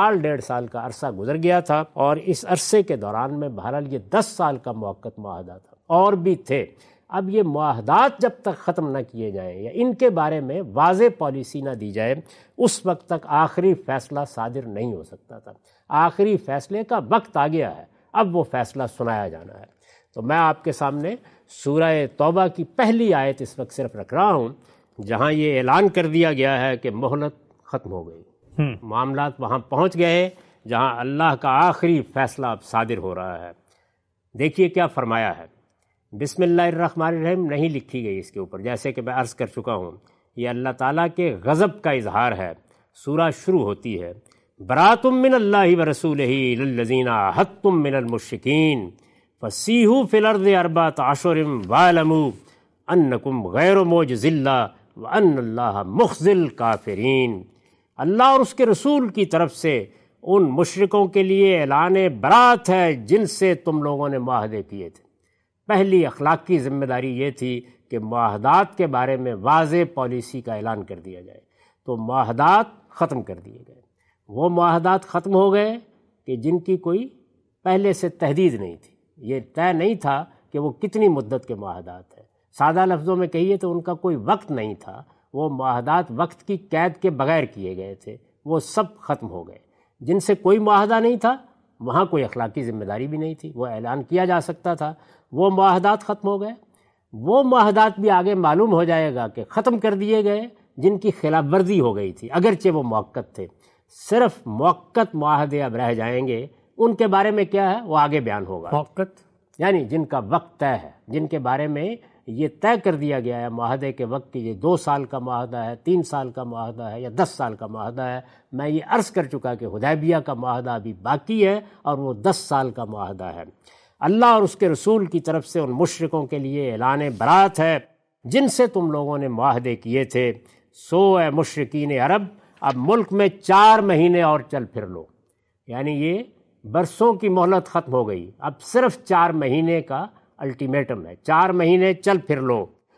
B: 1.5 کا عرصہ گزر گیا تھا، اور اس عرصے کے دوران میں بہرحال یہ 10 سال کا موقت معاہدہ تھا، اور بھی تھے۔ اب یہ معاہدات جب تک ختم نہ کیے جائیں یا ان کے بارے میں واضح پالیسی نہ دی جائے، اس وقت تک آخری فیصلہ صادر نہیں ہو سکتا تھا۔ آخری فیصلے کا وقت آ گیا ہے، اب وہ فیصلہ سنایا جانا ہے۔ تو میں آپ کے سامنے سورہ توبہ کی پہلی آیت اس وقت صرف رکھ رہا ہوں، جہاں یہ اعلان کر دیا گیا ہے کہ مہلت ختم ہو گئی، معاملات وہاں پہنچ گئے جہاں اللہ کا آخری فیصلہ اب صادر ہو رہا ہے۔ دیکھیے کیا فرمایا ہے۔ بسم اللہ الرحمن الرحیم نہیں لکھی گئی اس کے اوپر، جیسے کہ میں عرض کر چکا ہوں، یہ اللہ تعالیٰ کے غضب کا اظہار ہے۔ سورہ شروع ہوتی ہے براۃ من اللہ ورسولہ الی الذین عاہدتم من المشرکین فسیحوا فی الارض 4 اشہر واعلموا انکم غیر معجز اللہ وان اللہ مخزی الکافرین۔ اللہ اور اس کے رسول کی طرف سے ان مشرکوں کے لیے اعلان برات ہے جن سے تم لوگوں نے معاہدے کیے تھے۔ پہلی اخلاقی ذمہ داری یہ تھی کہ معاہدات کے بارے میں واضح پالیسی کا اعلان کر دیا جائے، تو معاہدات ختم کر دیے گئے۔ وہ معاہدات ختم ہو گئے کہ جن کی کوئی پہلے سے تحدید نہیں تھی، یہ طے نہیں تھا کہ وہ کتنی مدت کے معاہدات ہیں، سادہ لفظوں میں کہیے تو ان کا کوئی وقت نہیں تھا، وہ معاہدات وقت کی قید کے بغیر کیے گئے تھے، وہ سب ختم ہو گئے۔ جن سے کوئی معاہدہ نہیں تھا وہاں کوئی اخلاقی ذمہ داری بھی نہیں تھی، وہ اعلان کیا جا سکتا تھا، وہ معاہدات ختم ہو گئے۔ وہ معاہدات بھی آگے معلوم ہو جائے گا کہ ختم کر دیے گئے جن کی خلاف ورزی ہو گئی تھی، اگرچہ وہ موقت تھے۔ صرف موقت معاہدے اب رہ جائیں گے، ان کے بارے میں کیا ہے وہ آگے بیان ہوگا۔
A: موقت
B: یعنی جن کا وقت طے ہے، جن کے بارے میں یہ طے کر دیا گیا ہے معاہدے کے وقت کہ یہ 2 سال کا معاہدہ ہے، 3 سال کا معاہدہ ہے یا 10 سال کا معاہدہ ہے۔ میں یہ عرض کر چکا کہ حدیبیہ کا معاہدہ ابھی باقی ہے اور وہ 10 سال کا معاہدہ ہے۔ اللہ اور اس کے رسول کی طرف سے ان مشرکوں کے لیے اعلان برات ہے جن سے تم لوگوں نے معاہدے کیے تھے۔ سو اے مشرکین عرب، اب ملک میں 4 مہینے اور چل پھر لو، یعنی یہ برسوں کی مہلت ختم ہو گئی، اب صرف 4 مہینے کا الٹیمیٹم ہے، 4 مہینے چل پھر لو۔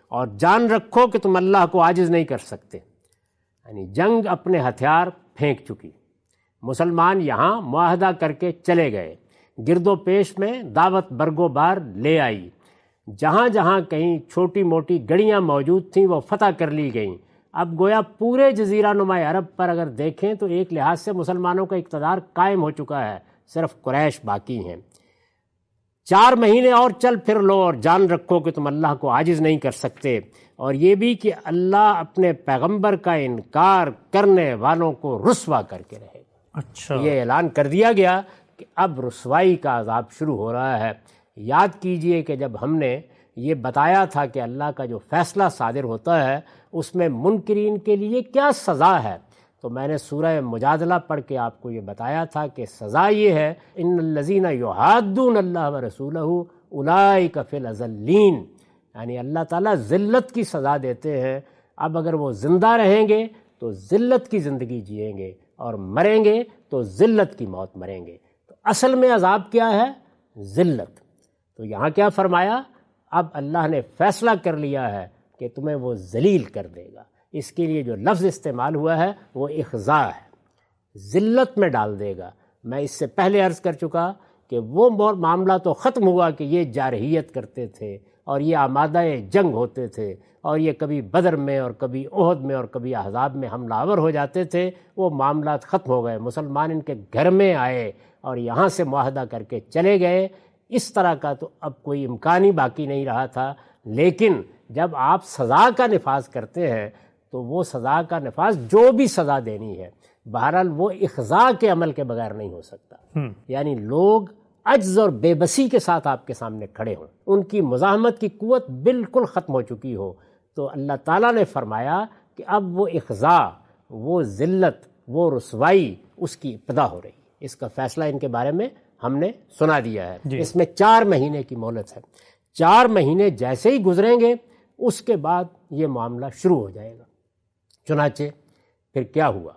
B: اور جان رکھو کہ تم اللہ کو عاجز نہیں کر سکتے۔ یعنی جنگ اپنے ہتھیار پھینک چکی، مسلمان یہاں معاہدہ کر کے چلے گئے، گرد و پیش میں دعوت برگو بار لے آئی، جہاں جہاں کہیں چھوٹی موٹی گڑیاں موجود تھیں وہ فتح کر لی گئیں۔ اب گویا پورے جزیرہ نما عرب پر اگر دیکھیں تو ایک لحاظ سے مسلمانوں کا اقتدار قائم ہو چکا ہے، صرف قریش باقی ہیں۔ 4 مہینے اور چل پھر لو اور جان رکھو کہ تم اللہ کو عاجز نہیں کر سکتے، اور یہ بھی کہ اللہ اپنے پیغمبر کا انکار کرنے والوں کو رسوا کر کے رہے گا۔
A: اچھا،
B: یہ اعلان کر دیا گیا کہ اب رسوائی کا عذاب شروع ہو رہا ہے۔ یاد کیجئے کہ جب ہم نے یہ بتایا تھا کہ اللہ کا جو فیصلہ صادر ہوتا ہے اس میں منکرین کے لیے کیا سزا ہے، تو میں نے سورہ مجادلہ پڑھ کے آپ کو یہ بتایا تھا کہ سزا یہ ہے، ان الذین یحادون اللہ ورسولہ اولئک فی الاذلین، یعنی اللہ تعالیٰ ذلت کی سزا دیتے ہیں۔ اب اگر وہ زندہ رہیں گے تو ذلت کی زندگی جئیں گے، اور مریں گے تو ذلت کی موت مریں گے۔ تو اصل میں عذاب کیا ہے؟ ذلت۔ تو یہاں کیا فرمایا؟ اب اللہ نے فیصلہ کر لیا ہے کہ تمہیں وہ ذلیل کر دے گا۔ اس کے لیے جو لفظ استعمال ہوا ہے وہ اخضاع ہے، ذلت میں ڈال دے گا۔ میں اس سے پہلے عرض کر چکا کہ وہ معاملہ تو ختم ہوا کہ یہ جارحیت کرتے تھے اور یہ آمادہ جنگ ہوتے تھے، اور یہ کبھی بدر میں اور کبھی احد میں اور کبھی احزاب میں حملہ آور ہو جاتے تھے۔ وہ معاملات ختم ہو گئے، مسلمان ان کے گھر میں آئے اور یہاں سے معاہدہ کر کے چلے گئے۔ اس طرح کا تو اب کوئی امکان ہی باقی نہیں رہا تھا۔ لیکن جب آپ سزا کا نفاذ کرتے ہیں تو وہ سزا کا نفاذ جو بھی سزا دینی ہے، بہرحال وہ اخضاع کے عمل کے بغیر نہیں ہو سکتا۔ یعنی لوگ عجز اور بے بسی کے ساتھ آپ کے سامنے کھڑے ہوں، ان کی مزاحمت کی قوت بالکل ختم ہو چکی ہو، تو اللہ تعالیٰ نے فرمایا کہ اب وہ اخضاع، وہ ذلت، وہ رسوائی اس کی ابتدا ہو رہی ہے۔ اس کا فیصلہ ان کے بارے میں ہم نے سنا دیا ہے۔ اس میں 4 مہینے کی مہلت ہے۔ 4 مہینے جیسے ہی گزریں گے اس کے بعد یہ معاملہ شروع ہو جائے گا۔ چنانچہ پھر کیا ہوا؟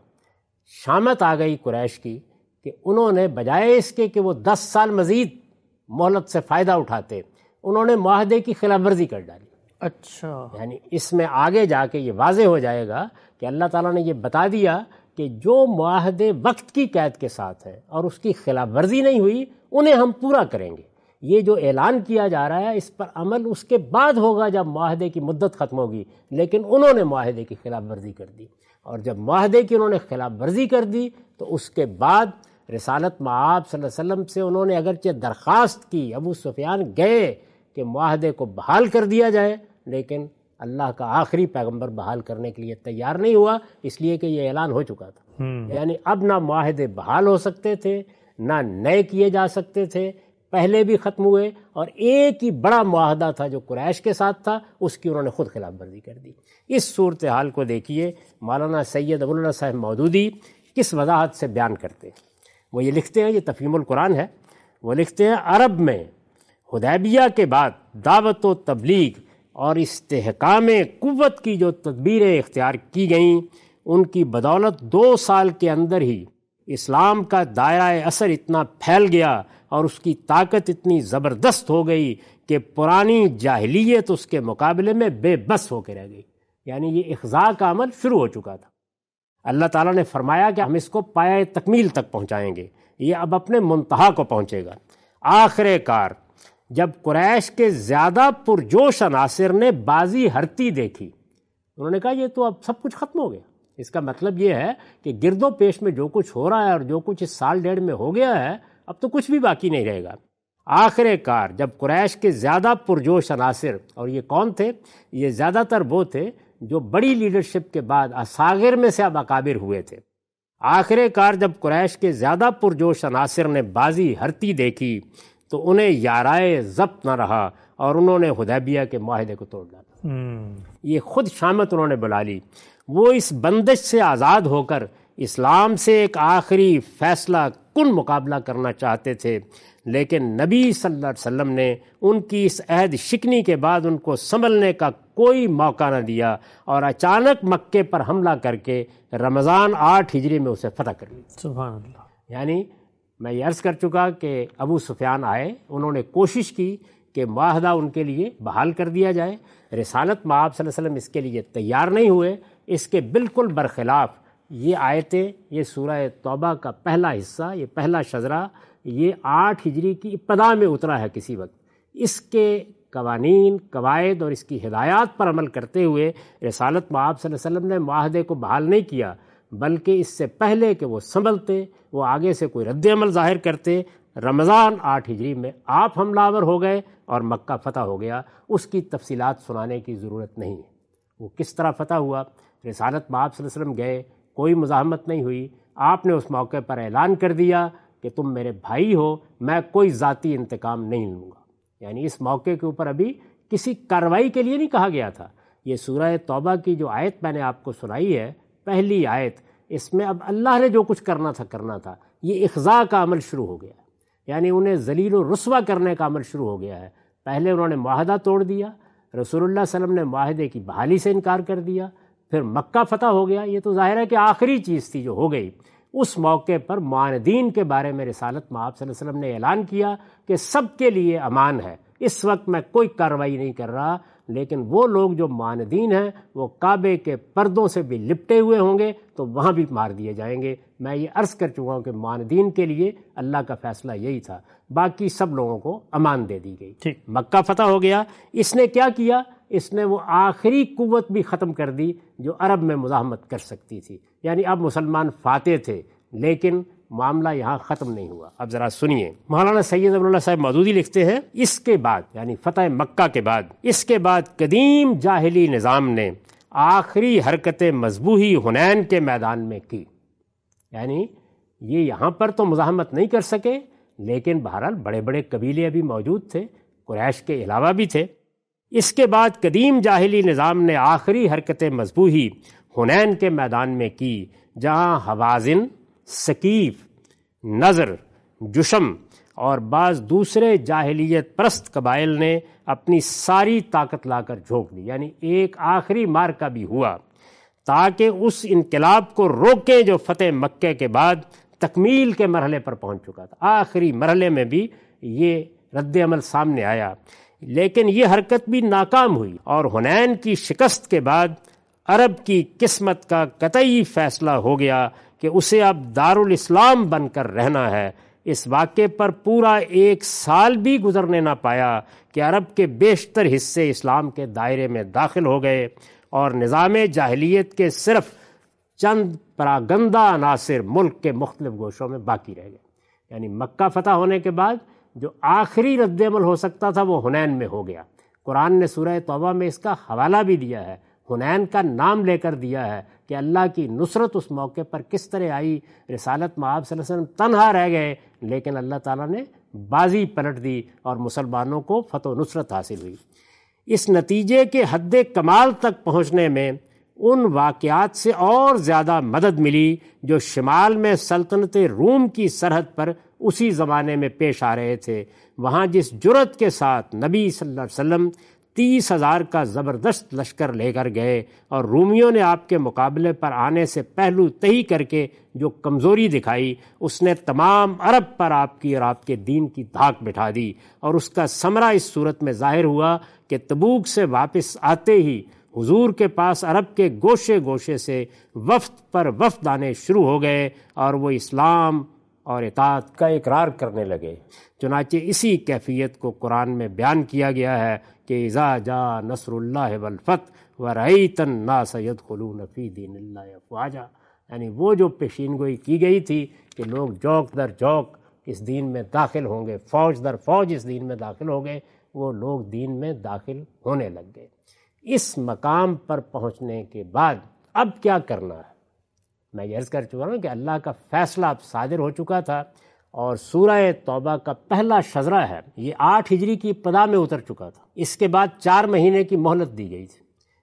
B: شامت آ گئی قریش کی کہ انہوں نے بجائے اس کے کہ وہ 10 سال مزید مہلت سے فائدہ اٹھاتے، انہوں نے معاہدے کی خلاف ورزی کر ڈالی۔
A: اچھا،
B: یعنی اس میں آگے جا کے یہ واضح ہو جائے گا کہ اللہ تعالیٰ نے یہ بتا دیا کہ جو معاہدے وقت کی قید کے ساتھ ہیں اور اس کی خلاف ورزی نہیں ہوئی انہیں ہم پورا کریں گے۔ یہ جو اعلان کیا جا رہا ہے اس پر عمل اس کے بعد ہوگا جب معاہدے کی مدت ختم ہوگی، لیکن انہوں نے معاہدے کی خلاف ورزی کر دی، اور جب معاہدے کی انہوں نے خلاف ورزی کر دی تو اس کے بعد رسالت مآب صلی اللہ علیہ وسلم سے انہوں نے اگرچہ درخواست کی، ابو سفیان گئے کہ معاہدے کو بحال کر دیا جائے، لیکن اللہ کا آخری پیغمبر بحال کرنے کے لیے تیار نہیں ہوا، اس لیے کہ یہ اعلان ہو چکا تھا۔ یعنی اب نہ معاہدے بحال ہو سکتے تھے، نہ نئے کیے جا سکتے تھے، پہلے بھی ختم ہوئے، اور ایک ہی بڑا معاہدہ تھا جو قریش کے ساتھ تھا، اس کی انہوں نے خود خلاف ورزی کر دی۔ اس صورتحال کو دیکھیے مولانا سید ابو اللہ صاحب مودودی کس وضاحت سے بیان کرتے ہیں۔ وہ یہ لکھتے ہیں، یہ تفہیم القرآن ہے، وہ لکھتے ہیں عرب میں حدیبیہ کے بعد دعوت و تبلیغ اور استحکام قوت کی جو تدبیریں اختیار کی گئیں ان کی بدولت 2 سال کے اندر ہی اسلام کا دائرہ اثر اتنا پھیل گیا اور اس کی طاقت اتنی زبردست ہو گئی کہ پرانی جاہلیت اس کے مقابلے میں بے بس ہو کے رہ گئی۔ یعنی یہ اخضاع کا عمل شروع ہو چکا تھا۔ اللہ تعالیٰ نے فرمایا کہ ہم اس کو پایہ تکمیل تک پہنچائیں گے، یہ اب اپنے منتہا کو پہنچے گا۔ آخر کار جب قریش کے زیادہ پرجوش عناصر نے بازی ہرتی دیکھی، انہوں نے کہا یہ تو اب سب کچھ ختم ہو گیا۔ اس کا مطلب یہ ہے کہ گرد و پیش میں جو کچھ ہو رہا ہے اور جو کچھ اس سال ڈیڑھ میں ہو گیا ہے اب تو کچھ بھی باقی نہیں رہے گا۔ آخر کار جب قریش کے زیادہ پرجوش عناصر، اور یہ کون تھے؟ یہ زیادہ تر وہ تھے جو بڑی لیڈرشپ کے بعد اصاغر میں سے اب اکابر ہوئے تھے۔ آخر کار جب قریش کے زیادہ پرجوش عناصر نے بازی ہرتی دیکھی تو انہیں یارائے ضبط نہ رہا اور انہوں نے حدیبیہ کے معاہدے کو توڑ ڈالا۔ یہ خود شامت انہوں نے بلا لی۔ وہ اس بندش سے آزاد ہو کر اسلام سے ایک آخری فیصلہ کن مقابلہ کرنا چاہتے تھے، لیکن نبی صلی اللہ علیہ وسلم نے ان کی اس عہد شکنی کے بعد ان کو سنبھلنے کا کوئی موقع نہ دیا اور اچانک مکے پر حملہ کر کے رمضان 8 ہجری میں اسے فتح کر لیا۔
A: سبحان اللہ۔
B: یعنی میں یہ عرض کر چکا کہ ابو سفیان آئے، انہوں نے کوشش کی کہ معاہدہ ان کے لیے بحال کر دیا جائے۔ رسالت مآب صلی اللہ علیہ وسلم اس کے لیے تیار نہیں ہوئے۔ اس کے بالکل برخلاف یہ آیتیں، یہ سورہ توبہ کا پہلا حصہ، یہ پہلا شجرہ، یہ 8 ہجری کی ابتدا میں اترا ہے کسی وقت۔ اس کے قوانین، قواعد اور اس کی ہدایات پر عمل کرتے ہوئے رسالت مآب صلی اللہ علیہ وسلم نے معاہدے کو بحال نہیں کیا، بلکہ اس سے پہلے کہ وہ سنبھلتے، وہ آگے سے کوئی رد عمل ظاہر کرتے، رمضان 8 ہجری میں آپ حملہ آور ہو گئے اور مکہ فتح ہو گیا۔ اس کی تفصیلات سنانے کی ضرورت نہیں ہے۔ وہ کس طرح فتح ہوا، رسالت مآب صلی اللہ علیہ وسلم گئے، کوئی مزاحمت نہیں ہوئی، آپ نے اس موقع پر اعلان کر دیا کہ تم میرے بھائی ہو، میں کوئی ذاتی انتقام نہیں لوں گا۔ یعنی اس موقع کے اوپر ابھی کسی کارروائی کے لیے نہیں کہا گیا تھا۔ یہ سورہ توبہ کی جو آیت میں نے آپ کو سنائی ہے، پہلی آیت، اس میں اب اللہ نے جو کچھ کرنا تھا، یہ اخضاع کا عمل شروع ہو گیا، یعنی انہیں ذلیل و رسوا کرنے کا عمل شروع ہو گیا ہے۔ پہلے انہوں نے معاہدہ توڑ دیا، رسول اللہ صلی اللہ علیہ وسلم نے معاہدے کی بحالی سے انکار کر دیا، پھر مکہ فتح ہو گیا۔ یہ تو ظاہر ہے کہ آخری چیز تھی جو ہو گئی۔ اس موقع پر معاندین کے بارے میں رسالت مآب صلی اللہ علیہ وسلم نے اعلان کیا کہ سب کے لیے امان ہے، اس وقت میں کوئی کارروائی نہیں کر رہا، لیکن وہ لوگ جو معاندین ہیں وہ کعبے کے پردوں سے بھی لپٹے ہوئے ہوں گے تو وہاں بھی مار دیے جائیں گے۔ میں یہ عرض کر چکا ہوں کہ معاندین کے لیے اللہ کا فیصلہ یہی تھا، باقی سب لوگوں کو امان دے دی گئی۔ مکہ فتح ہو گیا۔ اس نے کیا کیا؟ اس نے وہ آخری قوت بھی ختم کر دی جو عرب میں مزاحمت کر سکتی تھی، یعنی اب مسلمان فاتح تھے، لیکن معاملہ یہاں ختم نہیں ہوا۔ اب ذرا سنیے، مولانا سید ابن اللہ صاحب مودودی لکھتے ہیں، اس کے بعد یعنی فتح مکہ کے بعد، اس کے بعد قدیم جاہلی نظام نے آخری حرکت مذبوحی حنین کے میدان میں کی۔ یعنی یہ یہاں پر تو مزاحمت نہیں کر سکے، لیکن بہرحال بڑے بڑے قبیلے ابھی موجود تھے، قریش کے علاوہ بھی تھے۔ اس کے بعد قدیم جاہلی نظام نے آخری حرکت مذبوحی حنین کے میدان میں کی، جہاں حوازن، ثقیف، نضر، جشم اور بعض دوسرے جاہلیت پرست قبائل نے اپنی ساری طاقت لا کر جھونک دی۔ یعنی ایک آخری معرکہ بھی ہوا تاکہ اس انقلاب کو روکیں جو فتح مکہ کے بعد تکمیل کے مرحلے پر پہنچ چکا تھا۔ آخری مرحلے میں بھی یہ رد عمل سامنے آیا، لیکن یہ حرکت بھی ناکام ہوئی، اور حنین کی شکست کے بعد عرب کی قسمت کا قطعی فیصلہ ہو گیا کہ اسے اب دارالاسلام بن کر رہنا ہے۔ اس واقعے پر پورا 1 سال بھی گزرنے نہ پایا کہ عرب کے بیشتر حصے اسلام کے دائرے میں داخل ہو گئے، اور نظام جاہلیت کے صرف چند پراگندہ عناصر ملک کے مختلف گوشوں میں باقی رہ گئے۔ یعنی مکہ فتح ہونے کے بعد جو آخری رد عمل ہو سکتا تھا وہ حنین میں ہو گیا۔ قرآن نے سورہ توبہ میں اس کا حوالہ بھی دیا ہے، حنین کا نام لے کر دیا ہے کہ اللہ کی نصرت اس موقع پر کس طرح آئی۔ رسالت مآب صلی اللہ علیہ وسلم تنہا رہ گئے، لیکن اللہ تعالیٰ نے بازی پلٹ دی اور مسلمانوں کو فتح و نصرت حاصل ہوئی۔ اس نتیجے کے حد کمال تک پہنچنے میں ان واقعات سے اور زیادہ مدد ملی جو شمال میں سلطنت روم کی سرحد پر اسی زمانے میں پیش آ رہے تھے۔ وہاں جس جرأت کے ساتھ نبی صلی اللہ علیہ وسلم 30,000 کا زبردست لشکر لے کر گئے، اور رومیوں نے آپ کے مقابلے پر آنے سے پہلو تہی کر کے جو کمزوری دکھائی، اس نے تمام عرب پر آپ کی اور آپ کے دین کی دھاک بٹھا دی، اور اس کا ثمرہ اس صورت میں ظاہر ہوا کہ تبوک سے واپس آتے ہی حضور کے پاس عرب کے گوشے گوشے سے وفد پر وفد آنے شروع ہو گئے، اور وہ اسلام اور اطاعت کا اقرار کرنے لگے۔ چنانچہ اسی کیفیت کو قرآن میں بیان کیا گیا ہے کہ اذا جاء نصر اللہ والفتح ورأیت الناس یدخلون فی دین اللہ افواجا، یعنی وہ جو پیشین گوئی کی گئی تھی کہ لوگ جوک در جوک اس دین میں داخل ہوں گے، فوج در فوج اس دین میں داخل ہو گئے، وہ لوگ دین میں داخل ہونے لگ گئے۔ اس مقام پر پہنچنے کے بعد اب کیا کرنا ہے؟ میں یہ عرض کر چکا ہوں کہ اللہ کا فیصلہ اب صادر ہو چکا تھا، اور سورہ توبہ کا پہلا شجرہ ہے، یہ 8 ہجری کی ابتدا میں اتر چکا تھا۔ اس کے بعد 4 مہینے کی مہلت دی گئی تھی۔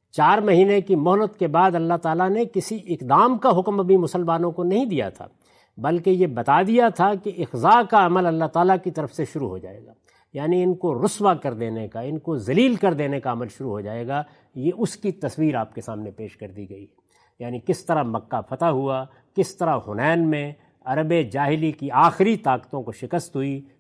B: 4 مہینے کی مہلت کے بعد اللہ تعالیٰ نے کسی اقدام کا حکم ابھی مسلمانوں کو نہیں دیا تھا، بلکہ یہ بتا دیا تھا کہ اخضاع کا عمل اللہ تعالیٰ کی طرف سے شروع ہو جائے گا، یعنی ان کو رسوا کر دینے کا، ان کو ذلیل کر دینے کا عمل شروع ہو جائے گا۔ یہ اس کی تصویر آپ کے سامنے پیش کر دی گئی، یعنی کس طرح مکہ فتح ہوا، کس طرح حنین میں عرب جاہلی کی آخری طاقتوں کو شکست ہوئی،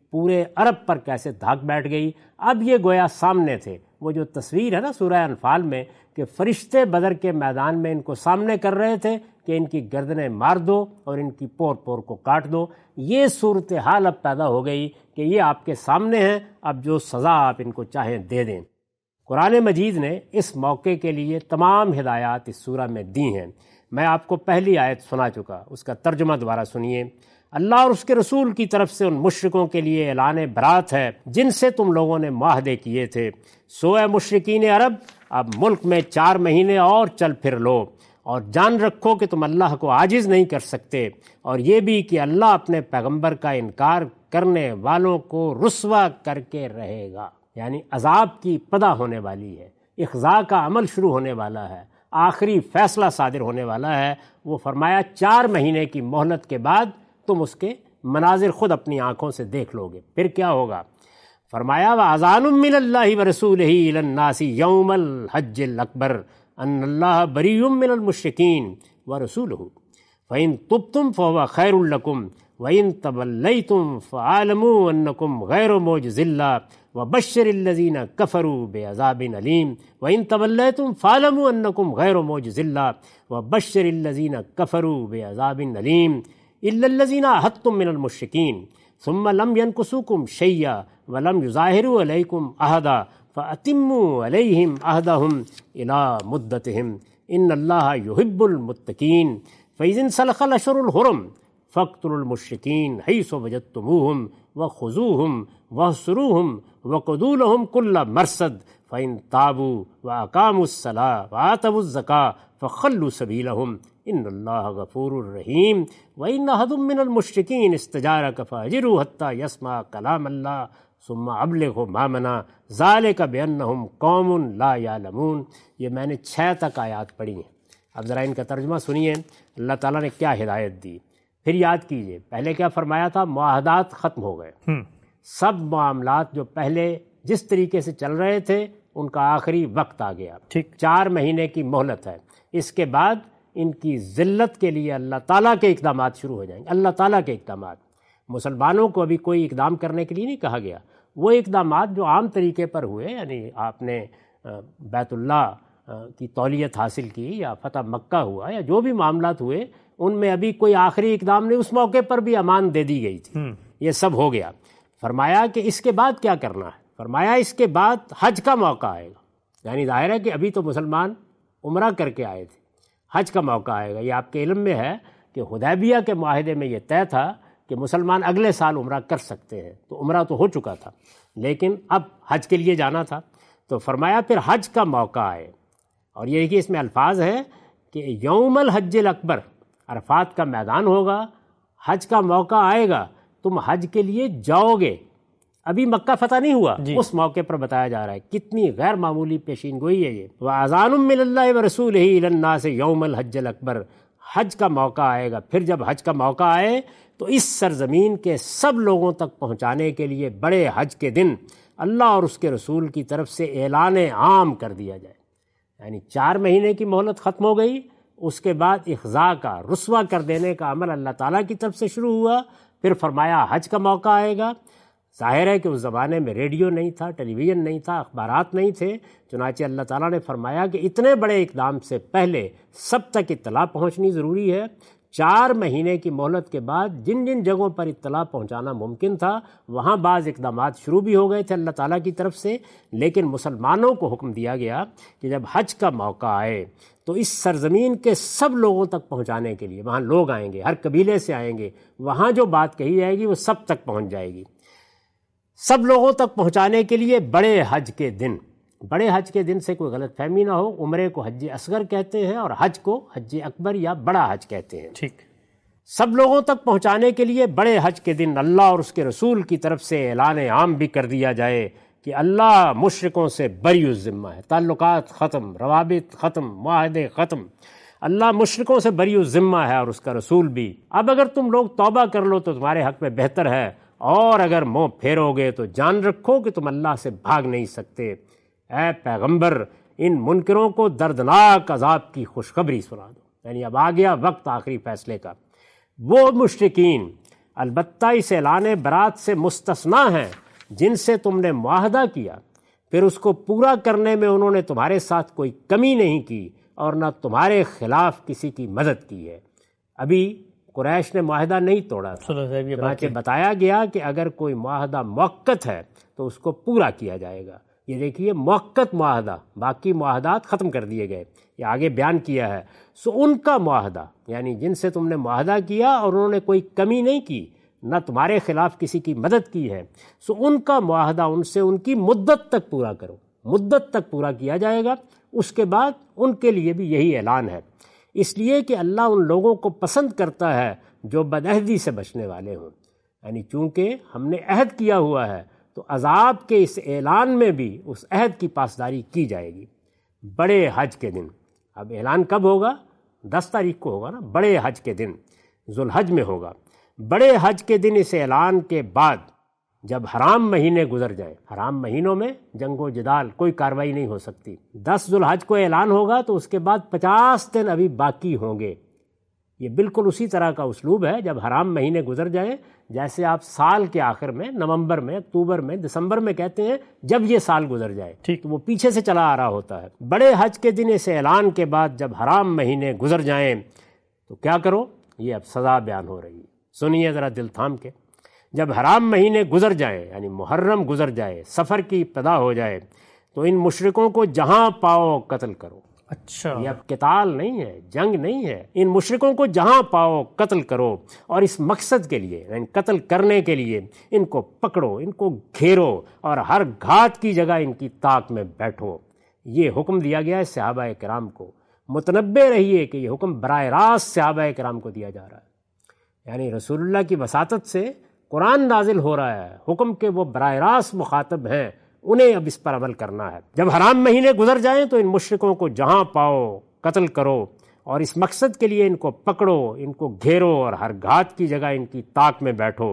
B: پورے عرب پر کیسے دھاک بیٹھ گئی۔ اب یہ گویا سامنے تھے، وہ جو تصویر ہے نا سورہ انفال میں کہ فرشتے بدر کے میدان میں ان کو سامنے کر رہے تھے کہ ان کی گردنیں مار دو اور ان کی پور پور کو کاٹ دو، یہ صورتحال اب پیدا ہو گئی کہ یہ آپ کے سامنے ہیں، اب جو سزا آپ ان کو چاہیں دے دیں۔ قرآن مجید نے اس موقع کے لیے تمام ہدایات اس سورہ میں دی ہیں۔ میں آپ کو پہلی آیت سنا چکا، اس کا ترجمہ دوبارہ سنیے۔ اللہ اور اس کے رسول کی طرف سے ان مشرکوں کے لیے اعلان برات ہے جن سے تم لوگوں نے معاہدے کیے تھے۔ سو اے مشرکین عرب، اب ملک میں 4 مہینے اور چل پھر لو، اور جان رکھو کہ تم اللہ کو عاجز نہیں کر سکتے، اور یہ بھی کہ اللہ اپنے پیغمبر کا انکار کرنے والوں کو رسوا کر کے رہے گا۔ یعنی عذاب کی ابتدا ہونے والی ہے، اخزاء کا عمل شروع ہونے والا ہے، آخری فیصلہ صادر ہونے والا ہے۔ وہ فرمایا 4 مہینے کی مہلت کے بعد تم اس کے مناظر خود اپنی آنکھوں سے دیکھ لو گے، پھر کیا ہوگا؟ فرمایا وَأَذَانٌ مِّنَ اللَّهِ وَرَسُولِهِ إِلَى النَّاسِ يَوْمَ الْحَجِّ الْأَكْبَرِ أَنَّ اللَّهَ بَرِيٌّ مِّنَ الْمُشْرِكِينَ وَرَسُولُهُ فَإِن تُبْتُمْ فَهُوَ خَيْرٌ لَّكُمْ وَإِن تَوَلَّيْتُمْ فَاعْلَمُوا أَنَّكُمْ غَيْرُ مُعْجِزِي اللَّهِ وَبَشِّرِ الَّذِينَ كَفَرُوا بِعَذَابٍ أَلِيمٍ وَإِن تَوَلَّيْتُمْ فَاعْلَمُوا أَنَّكُمْ غَيْرُ مُعْجِزِي اللَّهِ وَبَشِّرِ الَّذِينَ كَفَرُوا بِعَذَابٍ أَلِيمٍ إِلَّا الَّذِينَ عَاهَدتُّم مِّنَ الْمُشْرِكِينَ ثُمَّ لَمْ يَنكُثُوكُمْ شَيْئًا وَلَمْ يُظَاهِرُوا عَلَيْكُمْ أَحَدًا فَأَتِمُّوا عَلَيْهِمْ عَهْدَهُمْ إِلَىٰ مُدَّتِهِمْ إِنَّ اللَّهَ يُحِبُّ الْمُتَّقِينَ فَإِذَا انسَلَخَ الْأَشْهُرُ الْحُرُمُ فَاقْتُلُوا الْمُشْرِكِينَ حَيْثُ وَجَدتُّمُوهُمْ وَخُذُوهُمْ وَاحْصُرُوهُمْ وَاقْعُدُوا لَهُمْ كُلَّ مَرْصَدٍ فَإِن تَابُوا وَأَقَامُوا الصَّلَاةَ وَآتَوُا الزَّكَاةَ فَخَلُّوا سَبِيلَهُمْ إِنَّ اللَّهَ غَفُورٌ رَّحِيمٌ وَإِنْ أَحَدٌ مِّنَ الْمُشْرِكِينَ اسْتَجَارَكَ فَأَجِرْهُ حَتَّىٰ يَسْمَعَ كَلَامَ اللَّهِ ثُمَّ أَبْلِغْهُ مَأْمَنَهُ ذَٰلِكَ بِأَنَّهُمْ قَوْمٌ لَا يَعْلَمُونَ۔ یہ میں نے 6 تک آیات پڑھی ہیں، اب ذرا ان کا ترجمہ سنیے اللہ تعالیٰ نے کیا ہدایت دی۔ پھر یاد کیجئے پہلے کیا فرمایا تھا، معاہدات ختم ہو گئے، سب معاملات جو پہلے جس طریقے سے چل رہے تھے ان کا آخری وقت آ گیا، 4 مہینے کی مہلت ہے۔ اس کے بعد ان کی ذلت کے لیے اللہ تعالیٰ کے اقدامات شروع ہو جائیں گے، اللہ تعالیٰ کے اقدامات۔ مسلمانوں کو ابھی کوئی اقدام کرنے کے لیے نہیں کہا گیا، وہ اقدامات جو عام طریقے پر ہوئے، یعنی آپ نے بیت اللہ کی تولیت حاصل کی یا فتح مکہ ہوا یا جو بھی معاملات ہوئے، ان میں ابھی کوئی آخری اقدام نہیں، اس موقع پر بھی امان دے دی گئی تھی، یہ سب ہو گیا۔ فرمایا کہ اس کے بعد کیا کرنا ہے، فرمایا اس کے بعد حج کا موقع آئے گا، یعنی ظاہر ہے کہ ابھی تو مسلمان عمرہ کر کے آئے تھے، حج کا موقع آئے گا۔ یہ آپ کے علم میں ہے کہ حدیبیہ کے معاہدے میں یہ طے تھا کہ مسلمان اگلے سال عمرہ کر سکتے ہیں، تو عمرہ تو ہو چکا تھا لیکن اب حج کے لیے جانا تھا، تو فرمایا پھر حج کا موقع آئے، اور یہ کہ اس میں الفاظ ہے کہ یوم الحج الاکبر، عرفات کا میدان ہوگا، حج کا موقع آئے گا، تم حج کے لیے جاؤ گے، ابھی مکہ فتح نہیں ہوا، اس موقع پر بتایا جا رہا ہے۔ کتنی غیر معمولی پیشین گوئی ہے یہ۔ وَأَذَانٌ مِّنَ اللَّهِ وَرَسُولِهِ إِلَى النَّاسِ يَوْمَ الْحَجِّ الْأَكْبَرِ، حج کا موقع آئے گا۔ پھر جب حج کا موقع آئے تو اس سرزمین کے سب لوگوں تک پہنچانے کے لیے بڑے حج کے دن اللہ اور اس کے رسول کی طرف سے اعلان عام کر دیا جائے، یعنی 4 مہینے کی مہلت ختم ہو گئی، اس کے بعد اخزاء کا، رسوا کر دینے کا عمل اللہ تعالیٰ کی طرف سے شروع ہوا۔ پھر فرمایا حج کا موقع آئے گا۔ ظاہر ہے کہ اس زمانے میں ریڈیو نہیں تھا، ٹیلی ویژن نہیں تھا، اخبارات نہیں تھے، چنانچہ اللہ تعالیٰ نے فرمایا کہ اتنے بڑے اقدام سے پہلے سب تک اطلاع پہنچنی ضروری ہے۔ 4 مہینے کی مہلت کے بعد جن جن جگہوں پر اطلاع پہنچانا ممکن تھا وہاں بعض اقدامات شروع بھی ہو گئے تھے اللہ تعالیٰ کی طرف سے، لیکن مسلمانوں کو حکم دیا گیا کہ جب حج کا موقع آئے تو اس سرزمین کے سب لوگوں تک پہنچانے کے لیے، وہاں لوگ آئیں گے، ہر قبیلے سے آئیں گے، وہاں جو بات کہی جائے گی وہ سب تک پہنچ جائے گی، سب لوگوں تک پہنچانے کے لیے بڑے حج کے دن۔ بڑے حج کے دن سے کوئی غلط فہمی نہ ہو، عمرے کو حج اصغر کہتے ہیں اور حج کو حج اکبر یا بڑا حج کہتے ہیں۔
A: ٹھیک،
B: سب لوگوں تک پہنچانے کے لیے بڑے حج کے دن اللہ اور اس کے رسول کی طرف سے اعلان عام بھی کر دیا جائے کہ اللہ مشرکوں سے بری الذمہ ہے، تعلقات ختم، روابط ختم، معاہدے ختم، اللہ مشرکوں سے بری الذمہ ہے اور اس کا رسول بھی۔ اب اگر تم لوگ توبہ کر لو تو تمہارے حق میں بہتر ہے، اور اگر منہ پھیرو گے تو جان رکھو کہ تم اللہ سے بھاگ نہیں سکتے۔ اے پیغمبر، ان منکروں کو دردناک عذاب کی خوشخبری سنا دو، یعنی اب آ گیا وقت آخری فیصلے کا۔ وہ مشرکین البتہ اس اعلان برات سے مستثنا ہیں جن سے تم نے معاہدہ کیا، پھر اس کو پورا کرنے میں انہوں نے تمہارے ساتھ کوئی کمی نہیں کی اور نہ تمہارے خلاف کسی کی مدد کی ہے۔ ابھی قریش نے معاہدہ نہیں توڑا تھا، چنانچہ بتایا گیا کہ اگر کوئی معاہدہ موقت ہے تو اس کو پورا کیا جائے گا۔ یہ دیکھیے موقت معاہدہ، باقی معاہدات ختم کر دیے گئے، یہ آگے بیان کیا ہے۔ سو ان کا معاہدہ یعنی جن سے تم نے معاہدہ کیا اور انہوں نے کوئی کمی نہیں کی، نہ تمہارے خلاف کسی کی مدد کی ہے، سو ان کا معاہدہ ان سے ان کی مدت تک پورا کرو، مدت تک پورا کیا جائے گا۔ اس کے بعد ان کے لیے بھی یہی اعلان ہے، اس لیے کہ اللہ ان لوگوں کو پسند کرتا ہے جو بدعہدی سے بچنے والے ہوں، یعنی چونکہ ہم نے عہد کیا ہوا ہے تو عذاب کے اس اعلان میں بھی اس عہد کی پاسداری کی جائے گی۔ بڑے حج کے دن، اب اعلان کب ہوگا؟ 10 تاریخ کو ہوگا نا، بڑے حج کے دن ذوالحج میں ہوگا۔ بڑے حج کے دن اس اعلان کے بعد جب حرام مہینے گزر جائیں، حرام مہینوں میں جنگ و جدال کوئی کارروائی نہیں ہو سکتی، 10 ذوالحج کو اعلان ہوگا تو اس کے بعد 50 دن ابھی باقی ہوں گے۔ یہ بالکل اسی طرح کا اسلوب ہے، جب حرام مہینے گزر جائیں، جیسے آپ سال کے آخر میں نومبر میں، اکتوبر میں، دسمبر میں کہتے ہیں جب یہ سال گزر جائے، ٹھیک، تو وہ پیچھے سے چلا آ رہا ہوتا ہے۔ بڑے حج کے دن اس اعلان کے بعد جب حرام مہینے گزر جائیں تو کیا کرو؟ یہ اب سزا بیان ہو رہی ہے، سنیے ذرا دل تھام کے۔ جب حرام مہینے گزر جائیں یعنی محرم گزر جائے، سفر کی ابتدا ہو جائے، تو ان مشرکوں کو جہاں پاؤ قتل کرو۔ اچھا، یہ اب قتال نہیں ہے، جنگ نہیں ہے، ان مشرکوں کو جہاں پاؤ قتل کرو، اور اس مقصد کے لیے یعنی قتل کرنے کے لیے ان کو پکڑو، ان کو گھیرو، اور ہر گھات کی جگہ ان کی طاق میں بیٹھو۔ یہ حکم دیا گیا ہے صحابہ کرام کو۔ متنبہ رہیے کہ یہ حکم براہ راست صحابہ کرام کو دیا جا رہا ہے، یعنی رسول اللہ کی وساطت سے قرآن نازل ہو رہا ہے، حکم کے وہ براہ راست مخاطب ہیں، انہیں اب اس پر عمل کرنا ہے۔ جب حرام مہینے گزر جائیں تو ان مشرکوں کو جہاں پاؤ قتل کرو، اور اس مقصد کے لیے ان کو پکڑو، ان کو گھیرو، اور ہر گھات کی جگہ ان کی طاق میں بیٹھو۔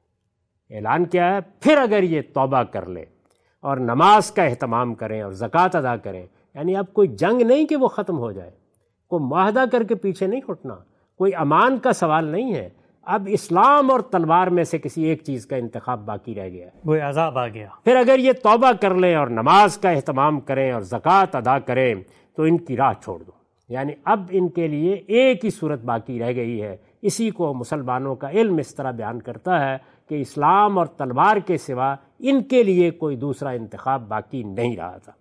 B: اعلان کیا ہے؟ پھر اگر یہ توبہ کر لے اور نماز کا اہتمام کریں اور زکوٰۃ ادا کریں، یعنی اب کوئی جنگ نہیں کہ وہ ختم ہو جائے، کوئی معاہدہ کر کے پیچھے نہیں ہٹنا، کوئی امان کا سوال نہیں ہے، اب اسلام اور تلوار میں سے کسی ایک چیز کا انتخاب باقی رہ گیا ہے، وہ عذاب آ گیا۔ پھر اگر یہ توبہ کر لیں اور نماز کا اہتمام کریں اور زکوٰۃ ادا کریں تو ان کی راہ چھوڑ دو، یعنی اب ان کے لیے ایک ہی صورت باقی رہ گئی ہے۔ اسی کو مسلمانوں کا علم اس طرح بیان کرتا ہے کہ اسلام اور تلوار کے سوا ان کے لیے کوئی دوسرا انتخاب باقی نہیں رہا تھا۔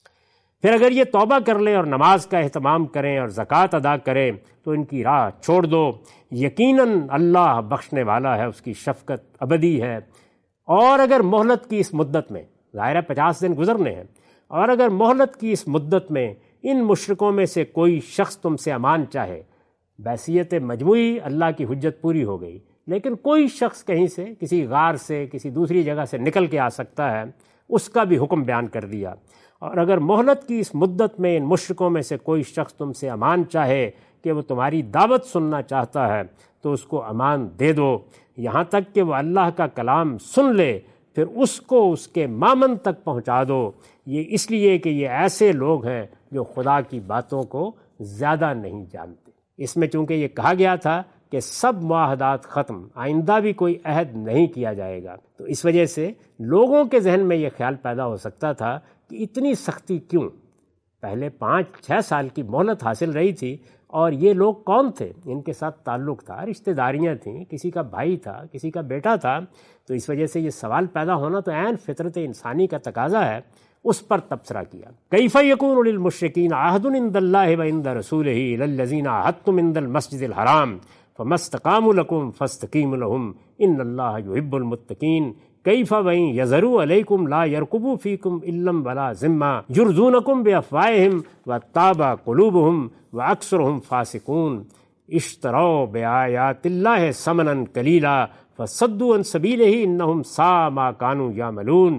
B: پھر اگر یہ توبہ کر لیں اور نماز کا اہتمام کریں اور زکوٰۃ ادا کریں تو ان کی راہ چھوڑ دو، یقیناً اللہ بخشنے والا ہے، اس کی شفقت ابدی ہے۔ اور اگر مہلت کی اس مدت میں، ظاہر ہے 50 دن گزرنے ہیں، اور اگر مہلت کی اس مدت میں ان مشرکوں میں سے کوئی شخص تم سے امان چاہے، بحیثیت مجموعی اللہ کی حجت پوری ہو گئی، لیکن کوئی شخص کہیں سے، کسی غار سے، کسی دوسری جگہ سے نکل کے آ سکتا ہے، اس کا بھی حکم بیان کر دیا۔ اور اگر مہلت کی اس مدت میں ان مشرکوں میں سے کوئی شخص تم سے امان چاہے کہ وہ تمہاری دعوت سننا چاہتا ہے تو اس کو امان دے دو، یہاں تک کہ وہ اللہ کا کلام سن لے، پھر اس کو اس کے مامن تک پہنچا دو۔ یہ اس لیے کہ یہ ایسے لوگ ہیں جو خدا کی باتوں کو زیادہ نہیں جانتے۔ اس میں چونکہ یہ کہا گیا تھا کہ سب معاہدات ختم، آئندہ بھی کوئی عہد نہیں کیا جائے گا، تو اس وجہ سے لوگوں کے ذہن میں یہ خیال پیدا ہو سکتا تھا کہ اتنی سختی کیوں؟ پہلے 5-6 سال کی مہلت حاصل رہی تھی، اور یہ لوگ کون تھے؟ ان کے ساتھ تعلق تھا، رشتہ داریاں تھیں، کسی کا بھائی تھا، کسی کا بیٹا تھا، تو اس وجہ سے یہ سوال پیدا ہونا تو عین فطرت انسانی کا تقاضا ہے۔ اس پر تبصرہ کیا، کیف یکون للمشرکین عہد عند اللہ وعند رسولہ الی الذین عاہدتم عند المسجد الحرام فما استقاموا لکم فاستقیموا لہم ان اللہ یحب المتقین کیف وإن یظہروا علیکم لا یرقبوا فیکم الا ولا ذمہ یرضونکم بافواہہم وتابى قلوبہم واکثرہم فاسقون اشتروا بآیات اللہ ثمنا قلیلا فصدوا عن سبیلہ انہم ساء ما كانوا یعملون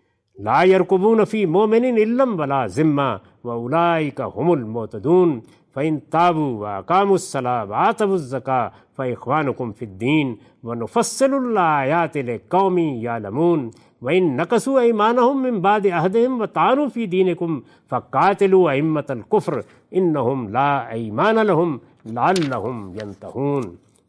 B: لا يرقبون في مؤمن الا ولا ذمہ واولئک هم المعتدون فإن تابوا وأقاموا الصلاة وآتوا الزكاة فإخوانكم في الدين ونفصل الآيات لقوم يعلمون وإن نقصوا أيمانهم من بعد عهدهم وطعنوا في دينكم فقاتلوا أئمة الكفر إنهم لا أيمان لهم لعلهم ينتهون۔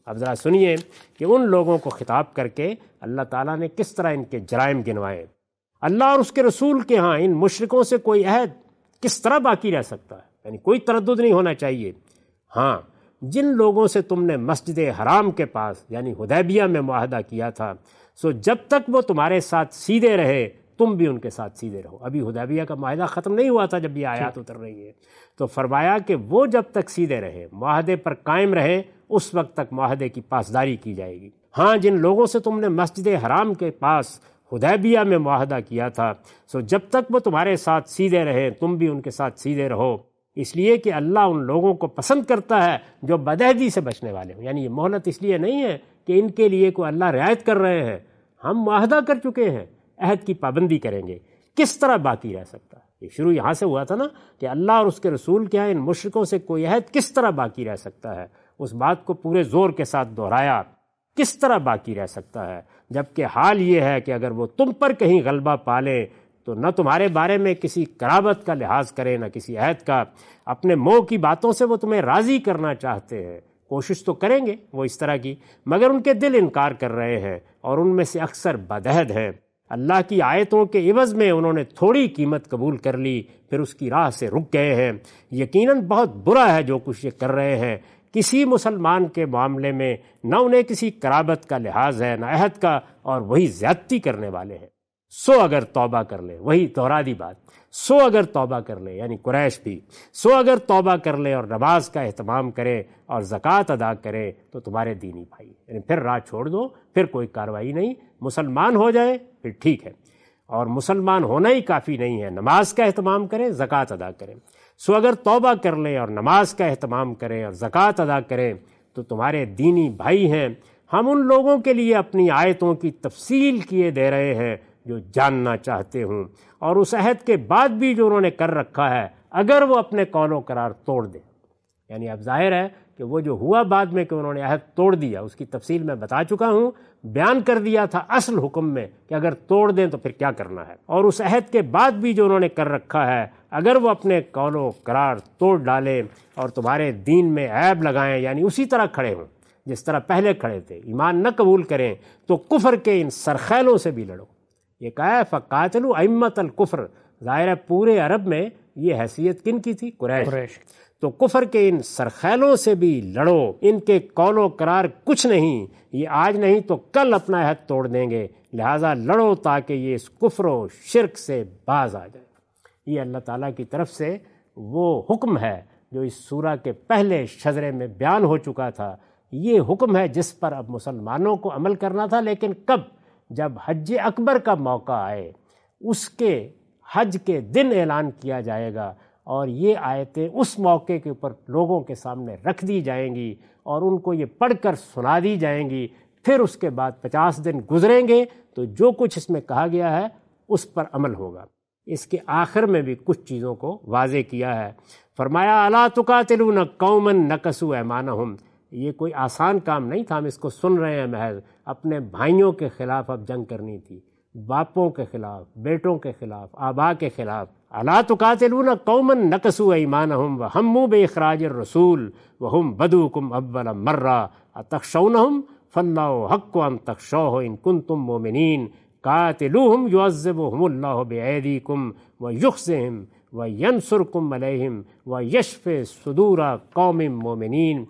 B: اب ذرا سنیے کہ ان لوگوں کو خطاب کر کے اللہ تعالیٰ نے کس طرح ان کے جرائم گنوائے۔ اللہ اور اس کے رسول کے ہاں ان مشرکوں سے کوئی عہد کس طرح باقی رہ سکتا ہے، یعنی کوئی تردد نہیں ہونا چاہیے۔ ہاں، جن لوگوں سے تم نے مسجد حرام کے پاس یعنی حدیبیہ میں معاہدہ کیا تھا، سو جب تک وہ تمہارے ساتھ سیدھے رہے تم بھی ان کے ساتھ سیدھے رہو۔ ابھی حدیبیہ کا معاہدہ ختم نہیں ہوا تھا جب یہ آیات اتر رہی ہے، تو فرمایا کہ وہ جب تک سیدھے رہے، معاہدے پر قائم رہے، اس وقت تک معاہدے کی پاسداری کی جائے گی۔ ہاں، جن لوگوں سے تم نے مسجد حرام کے پاس حدیبیہ میں معاہدہ کیا تھا، سو جب تک وہ تمہارے ساتھ سیدھے رہے تم بھی ان کے ساتھ سیدھے رہو، اس لیے کہ اللہ ان لوگوں کو پسند کرتا ہے جو بدعہدی سے بچنے والے ہوں۔ یعنی یہ مہلت اس لیے نہیں ہے کہ ان کے لیے کوئی اللہ رعایت کر رہے ہیں، ہم معاہدہ کر چکے ہیں، عہد کی پابندی کریں گے، کس طرح باقی رہ سکتا ہے؟ یہ شروع یہاں سے ہوا تھا نا کہ اللہ اور اس کے رسول کے ہیں ان مشرکوں سے کوئی عہد کس طرح باقی رہ سکتا ہے، اس بات کو پورے زور کے ساتھ دہرایا، کس طرح باقی رہ سکتا ہے، جبکہ حال یہ ہے کہ اگر وہ تم پر کہیں غلبہ پالے تو نہ تمہارے بارے میں کسی قرابت کا لحاظ کرے نہ کسی عہد کا، اپنے منہ کی باتوں سے وہ تمہیں راضی کرنا چاہتے ہیں، کوشش تو کریں گے وہ اس طرح کی، مگر ان کے دل انکار کر رہے ہیں اور ان میں سے اکثر بدعہد ہیں۔ اللہ کی آیتوں کے عوض میں انہوں نے تھوڑی قیمت قبول کر لی، پھر اس کی راہ سے رک گئے ہیں۔ یقیناً بہت برا ہے جو کچھ یہ کر رہے ہیں۔ کسی مسلمان کے معاملے میں نہ انہیں کسی قرابت کا لحاظ ہے نہ عہد کا، اور وہی زیادتی کرنے والے ہیں۔ سو اگر توبہ کر لے، وہی دہرا دی بات، سو اگر توبہ کر لے، یعنی قریش بھی سو اگر توبہ کر لے اور نماز کا اہتمام کرے اور زکوٰۃ ادا کرے تو تمہارے دینی بھائی، یعنی پھر راہ چھوڑ دو، پھر کوئی کارروائی نہیں، مسلمان ہو جائے پھر ٹھیک ہے، اور مسلمان ہونا ہی کافی نہیں ہے، نماز کا اہتمام کریں، زکوٰۃ ادا کریں۔ سو اگر توبہ کر لیں اور نماز کا اہتمام کریں اور زکوٰۃ ادا کریں تو تمہارے دینی بھائی ہیں۔ ہم ان لوگوں کے لیے اپنی آیتوں کی تفصیل کیے دے رہے ہیں جو جاننا چاہتے ہوں، اور اس عہد کے بعد بھی جو انہوں نے کر رکھا ہے اگر وہ اپنے قول و قرار توڑ دیں، یعنی اب ظاہر ہے کہ وہ جو ہوا بعد میں کہ انہوں نے عہد توڑ دیا، اس کی تفصیل میں بتا چکا ہوں، بیان کر دیا تھا اصل حکم میں کہ اگر توڑ دیں تو پھر کیا کرنا ہے، اور اس عہد کے بعد بھی جو انہوں نے کر رکھا ہے اگر وہ اپنے قول و قرار توڑ ڈالیں اور تمہارے دین میں عیب لگائیں، یعنی اسی طرح کھڑے ہوں جس طرح پہلے کھڑے تھے، ایمان نہ قبول کریں، تو کفر کے ان سرخیلوں سے بھی لڑو۔ یہ کہا ہے فقاتلوا ائمۃ الکفر، ظاہر ہے پورے عرب میں یہ حیثیت کن کی تھی؟ قریش۔ تو کفر کے ان سرخیلوں سے بھی لڑو، ان کے قول و قرار کچھ نہیں، یہ آج نہیں تو کل اپنا عہد توڑ دیں گے، لہٰذا لڑو تاکہ یہ اس کفر و شرک سے باز آ جائے۔ یہ اللہ تعالیٰ کی طرف سے وہ حکم ہے جو اس سورہ کے پہلے شذرے میں بیان ہو چکا تھا۔ یہ حکم ہے جس پر اب مسلمانوں کو عمل کرنا تھا، لیکن کب؟ جب حج اکبر کا موقع آئے، اس کے حج کے دن اعلان کیا جائے گا، اور یہ آیتیں اس موقع کے اوپر لوگوں کے سامنے رکھ دی جائیں گی اور ان کو یہ پڑھ کر سنا دی جائیں گی۔ پھر اس کے بعد 50 دن گزریں گے تو جو کچھ اس میں کہا گیا ہے اس پر عمل ہوگا۔ اس کے آخر میں بھی کچھ چیزوں کو واضح کیا ہے، فرمایا الا تقاتلون قوما نکثوا ایمانہم۔ یہ کوئی آسان کام نہیں تھا، ہم اس کو سن رہے ہیں محض، اپنے بھائیوں کے خلاف اب جنگ کرنی تھی، باپوں کے خلاف، بیٹوں کے خلاف، آبا کے خلاف۔ الا تقاتلون قوما نکثوا ایمانہم وہموا باخراج الرسول وہم بدؤکم اول مرہ اتخشونہم فاللہ حق ان تخشوہ ان کنتم مومنین قاتلوہم یعذبہم اللہ بایدیکم ویخزہم وینصرکم علیہم ویشف صدور قوم مومنین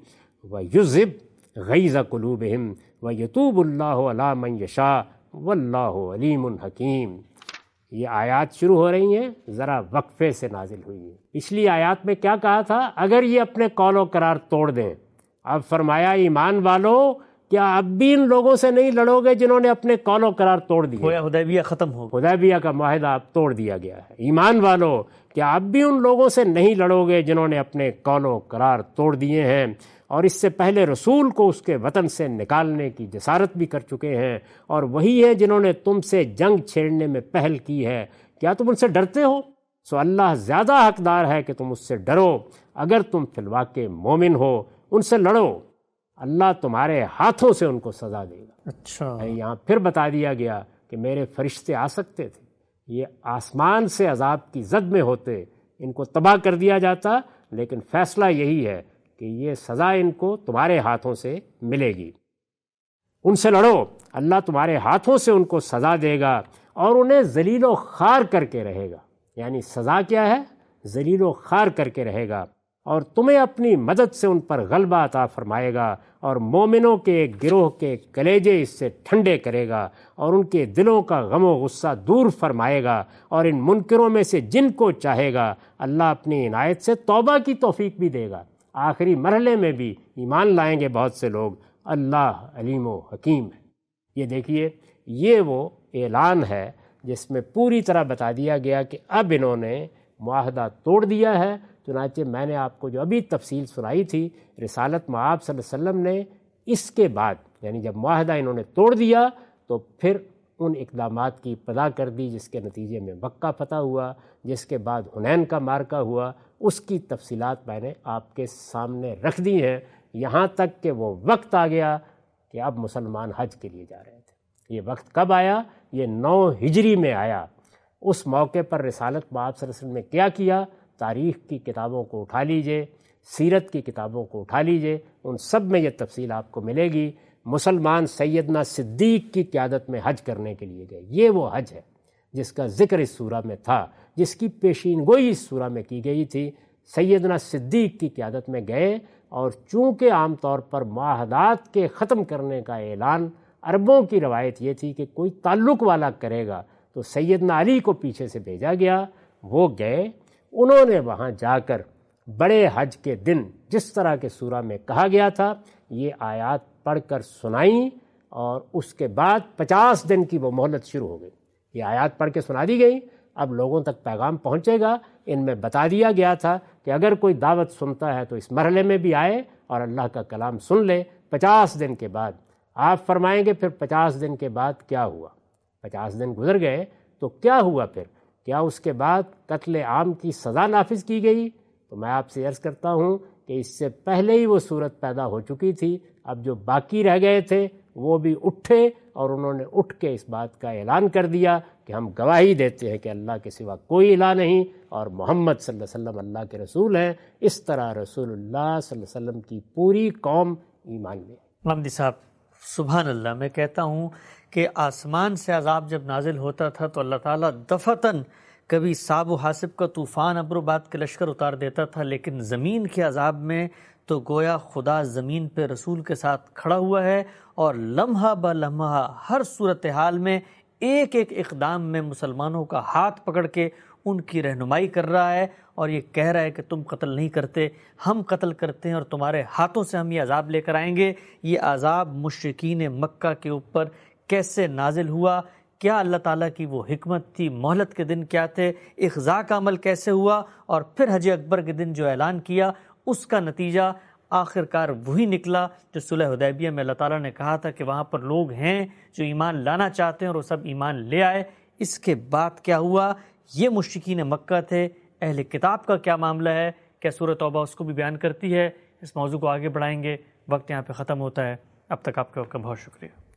B: ویذہب غیظ قلوبہم ویتوب اللہ علی من یشاء واللہ علیم حکیم۔ یہ آیات شروع ہو رہی ہیں، ذرا وقفے سے نازل ہوئی ہیں۔ پچھلی آیات میں کیا کہا تھا؟ اگر یہ اپنے قول و قرار توڑ دیں، اب فرمایا ایمان والو کیا اب بھی ان لوگوں سے نہیں لڑو گے جنہوں نے اپنے قول و قرار توڑ دیے؟
A: گویا حدیبیہ ختم ہو گیا،
B: حدیبیہ کا معاہدہ اب توڑ دیا گیا ہے۔ ایمان والو کیا اب بھی ان لوگوں سے نہیں لڑو گے جنہوں نے اپنے قول و قرار توڑ دیے ہیں اور اس سے پہلے رسول کو اس کے وطن سے نکالنے کی جسارت بھی کر چکے ہیں، اور وہی ہیں جنہوں نے تم سے جنگ چھیڑنے میں پہل کی ہے؟ کیا تم ان سے ڈرتے ہو؟ سو اللہ زیادہ حقدار ہے کہ تم اس سے ڈرو۔ اگر تم فی الواقع مومن ہو ان سے لڑو، اللہ تمہارے ہاتھوں سے ان کو سزا دے گا۔
A: اچھا،
B: یہاں پھر بتا دیا گیا کہ میرے فرشتے آ سکتے تھے، یہ آسمان سے عذاب کی زد میں ہوتے، ان کو تباہ کر دیا جاتا، لیکن فیصلہ یہی ہے کہ یہ سزا ان کو تمہارے ہاتھوں سے ملے گی، ان سے لڑو، اللہ تمہارے ہاتھوں سے ان کو سزا دے گا اور انہیں ذلیل و خوار کر کے رہے گا۔ یعنی سزا کیا ہے؟ ذلیل و خوار کر کے رہے گا، اور تمہیں اپنی مدد سے ان پر غلبہ عطا فرمائے گا، اور مومنوں کے ایک گروہ کے کلیجے اس سے ٹھنڈے کرے گا، اور ان کے دلوں کا غم و غصہ دور فرمائے گا، اور ان منکروں میں سے جن کو چاہے گا اللہ اپنی عنایت سے توبہ کی توفیق بھی دے گا۔ آخری مرحلے میں بھی ایمان لائیں گے بہت سے لوگ۔ اللہ علیم و حکیم ہے۔ یہ دیکھیے، یہ وہ اعلان ہے جس میں پوری طرح بتا دیا گیا کہ اب انہوں نے معاہدہ توڑ دیا ہے۔ چنانچہ میں نے آپ کو جو ابھی تفصیل سنائی تھی، رسالت مآب صلی اللہ علیہ وسلم نے اس کے بعد، یعنی جب معاہدہ انہوں نے توڑ دیا تو پھر ان اقدامات کی ابتدا کر دی جس کے نتیجے میں مکہ فتح ہوا، جس کے بعد حنین کا معرکہ ہوا۔ اس کی تفصیلات میں نے آپ کے سامنے رکھ دی ہیں، یہاں تک کہ وہ وقت آ گیا کہ اب مسلمان حج کے لیے جا رہے تھے۔ یہ وقت کب آیا؟ یہ 9 ہجری میں آیا۔ اس موقع پر رسالت مآب صلی اللہ علیہ وسلم نے کیا کیا؟ تاریخ کی کتابوں کو اٹھا لیجئے، سیرت کی کتابوں کو اٹھا لیجئے، ان سب میں یہ تفصیل آپ کو ملے گی۔ مسلمان سیدنا صدیق کی قیادت میں حج کرنے کے لیے گئے۔ یہ وہ حج ہے جس کا ذکر اس سورہ میں تھا، جس کی پیشین گوئی اس سورہ میں کی گئی تھی۔ سیدنا صدیق کی قیادت میں گئے، اور چونکہ عام طور پر معاہدات کے ختم کرنے کا اعلان عربوں کی روایت یہ تھی کہ کوئی تعلق والا کرے گا، تو سیدنا علی کو پیچھے سے بھیجا گیا، وہ گئے، انہوں نے وہاں جا کر بڑے حج کے دن جس طرح کے سورہ میں کہا گیا تھا یہ آیات پڑھ کر سنائیں، اور اس کے بعد 50 دن کی وہ مہلت شروع ہو گئی۔ یہ آیات پڑھ کے سنا دی گئی، اب لوگوں تک پیغام پہنچے گا۔ ان میں بتا دیا گیا تھا کہ اگر کوئی دعوت سنتا ہے تو اس مرحلے میں بھی آئے اور اللہ کا کلام سن لے۔ 50 دن کے بعد آپ فرمائیں گے پھر 50 دن کے بعد کیا ہوا؟ 50 دن گزر گئے تو کیا ہوا پھر؟ کیا اس کے بعد قتل عام کی سزا نافذ کی گئی؟ تو میں آپ سے عرض کرتا ہوں کہ اس سے پہلے ہی وہ صورت پیدا ہو چکی تھی۔ اب جو باقی رہ گئے تھے وہ بھی اٹھے، اور انہوں نے اٹھ کے اس بات کا اعلان کر دیا کہ ہم گواہی دیتے ہیں کہ اللہ کے سوا کوئی الہ نہیں، اور محمد صلی اللہ علیہ وسلم اللہ کے رسول ہیں۔ اس طرح رسول اللہ صلی اللہ علیہ وسلم کی پوری قوم ایمان لے۔
A: غامدی صاحب، سبحان اللہ، میں کہتا ہوں کہ آسمان سے عذاب جب نازل ہوتا تھا تو اللہ تعالیٰ دفعتاً کبھی ساب و حاسب کا طوفان، ابر و باد کے لشکر اتار دیتا تھا، لیکن زمین کے عذاب میں تو گویا خدا زمین پہ رسول کے ساتھ کھڑا ہوا ہے، اور لمحہ بہ لمحہ ہر صورتحال میں ایک ایک اقدام میں مسلمانوں کا ہاتھ پکڑ کے ان کی رہنمائی کر رہا ہے، اور یہ کہہ رہا ہے کہ تم قتل نہیں کرتے، ہم قتل کرتے ہیں، اور تمہارے ہاتھوں سے ہم یہ عذاب لے کر آئیں گے۔ یہ عذاب مشرکین مکہ کے اوپر کیسے نازل ہوا؟ کیا اللہ تعالیٰ کی وہ حکمت تھی؟ مہلت کے دن کیا تھے؟ اخضاع کا عمل کیسے ہوا؟ اور پھر حج اکبر کے دن جو اعلان کیا اس کا نتیجہ آخر کار وہی نکلا جو صلح حدیبیہ میں اللہ تعالیٰ نے کہا تھا کہ وہاں پر لوگ ہیں جو ایمان لانا چاہتے ہیں، اور وہ سب ایمان لے آئے۔ اس کے بعد کیا ہوا؟ یہ مشرکین مکہ تھے۔ اہل کتاب کا کیا معاملہ ہے؟ کیا سورہ توبہ اس کو بھی بیان کرتی ہے؟ اس موضوع کو آگے بڑھائیں گے، وقت یہاں پہ ختم ہوتا ہے۔ اب تک آپ کا بہت شکریہ۔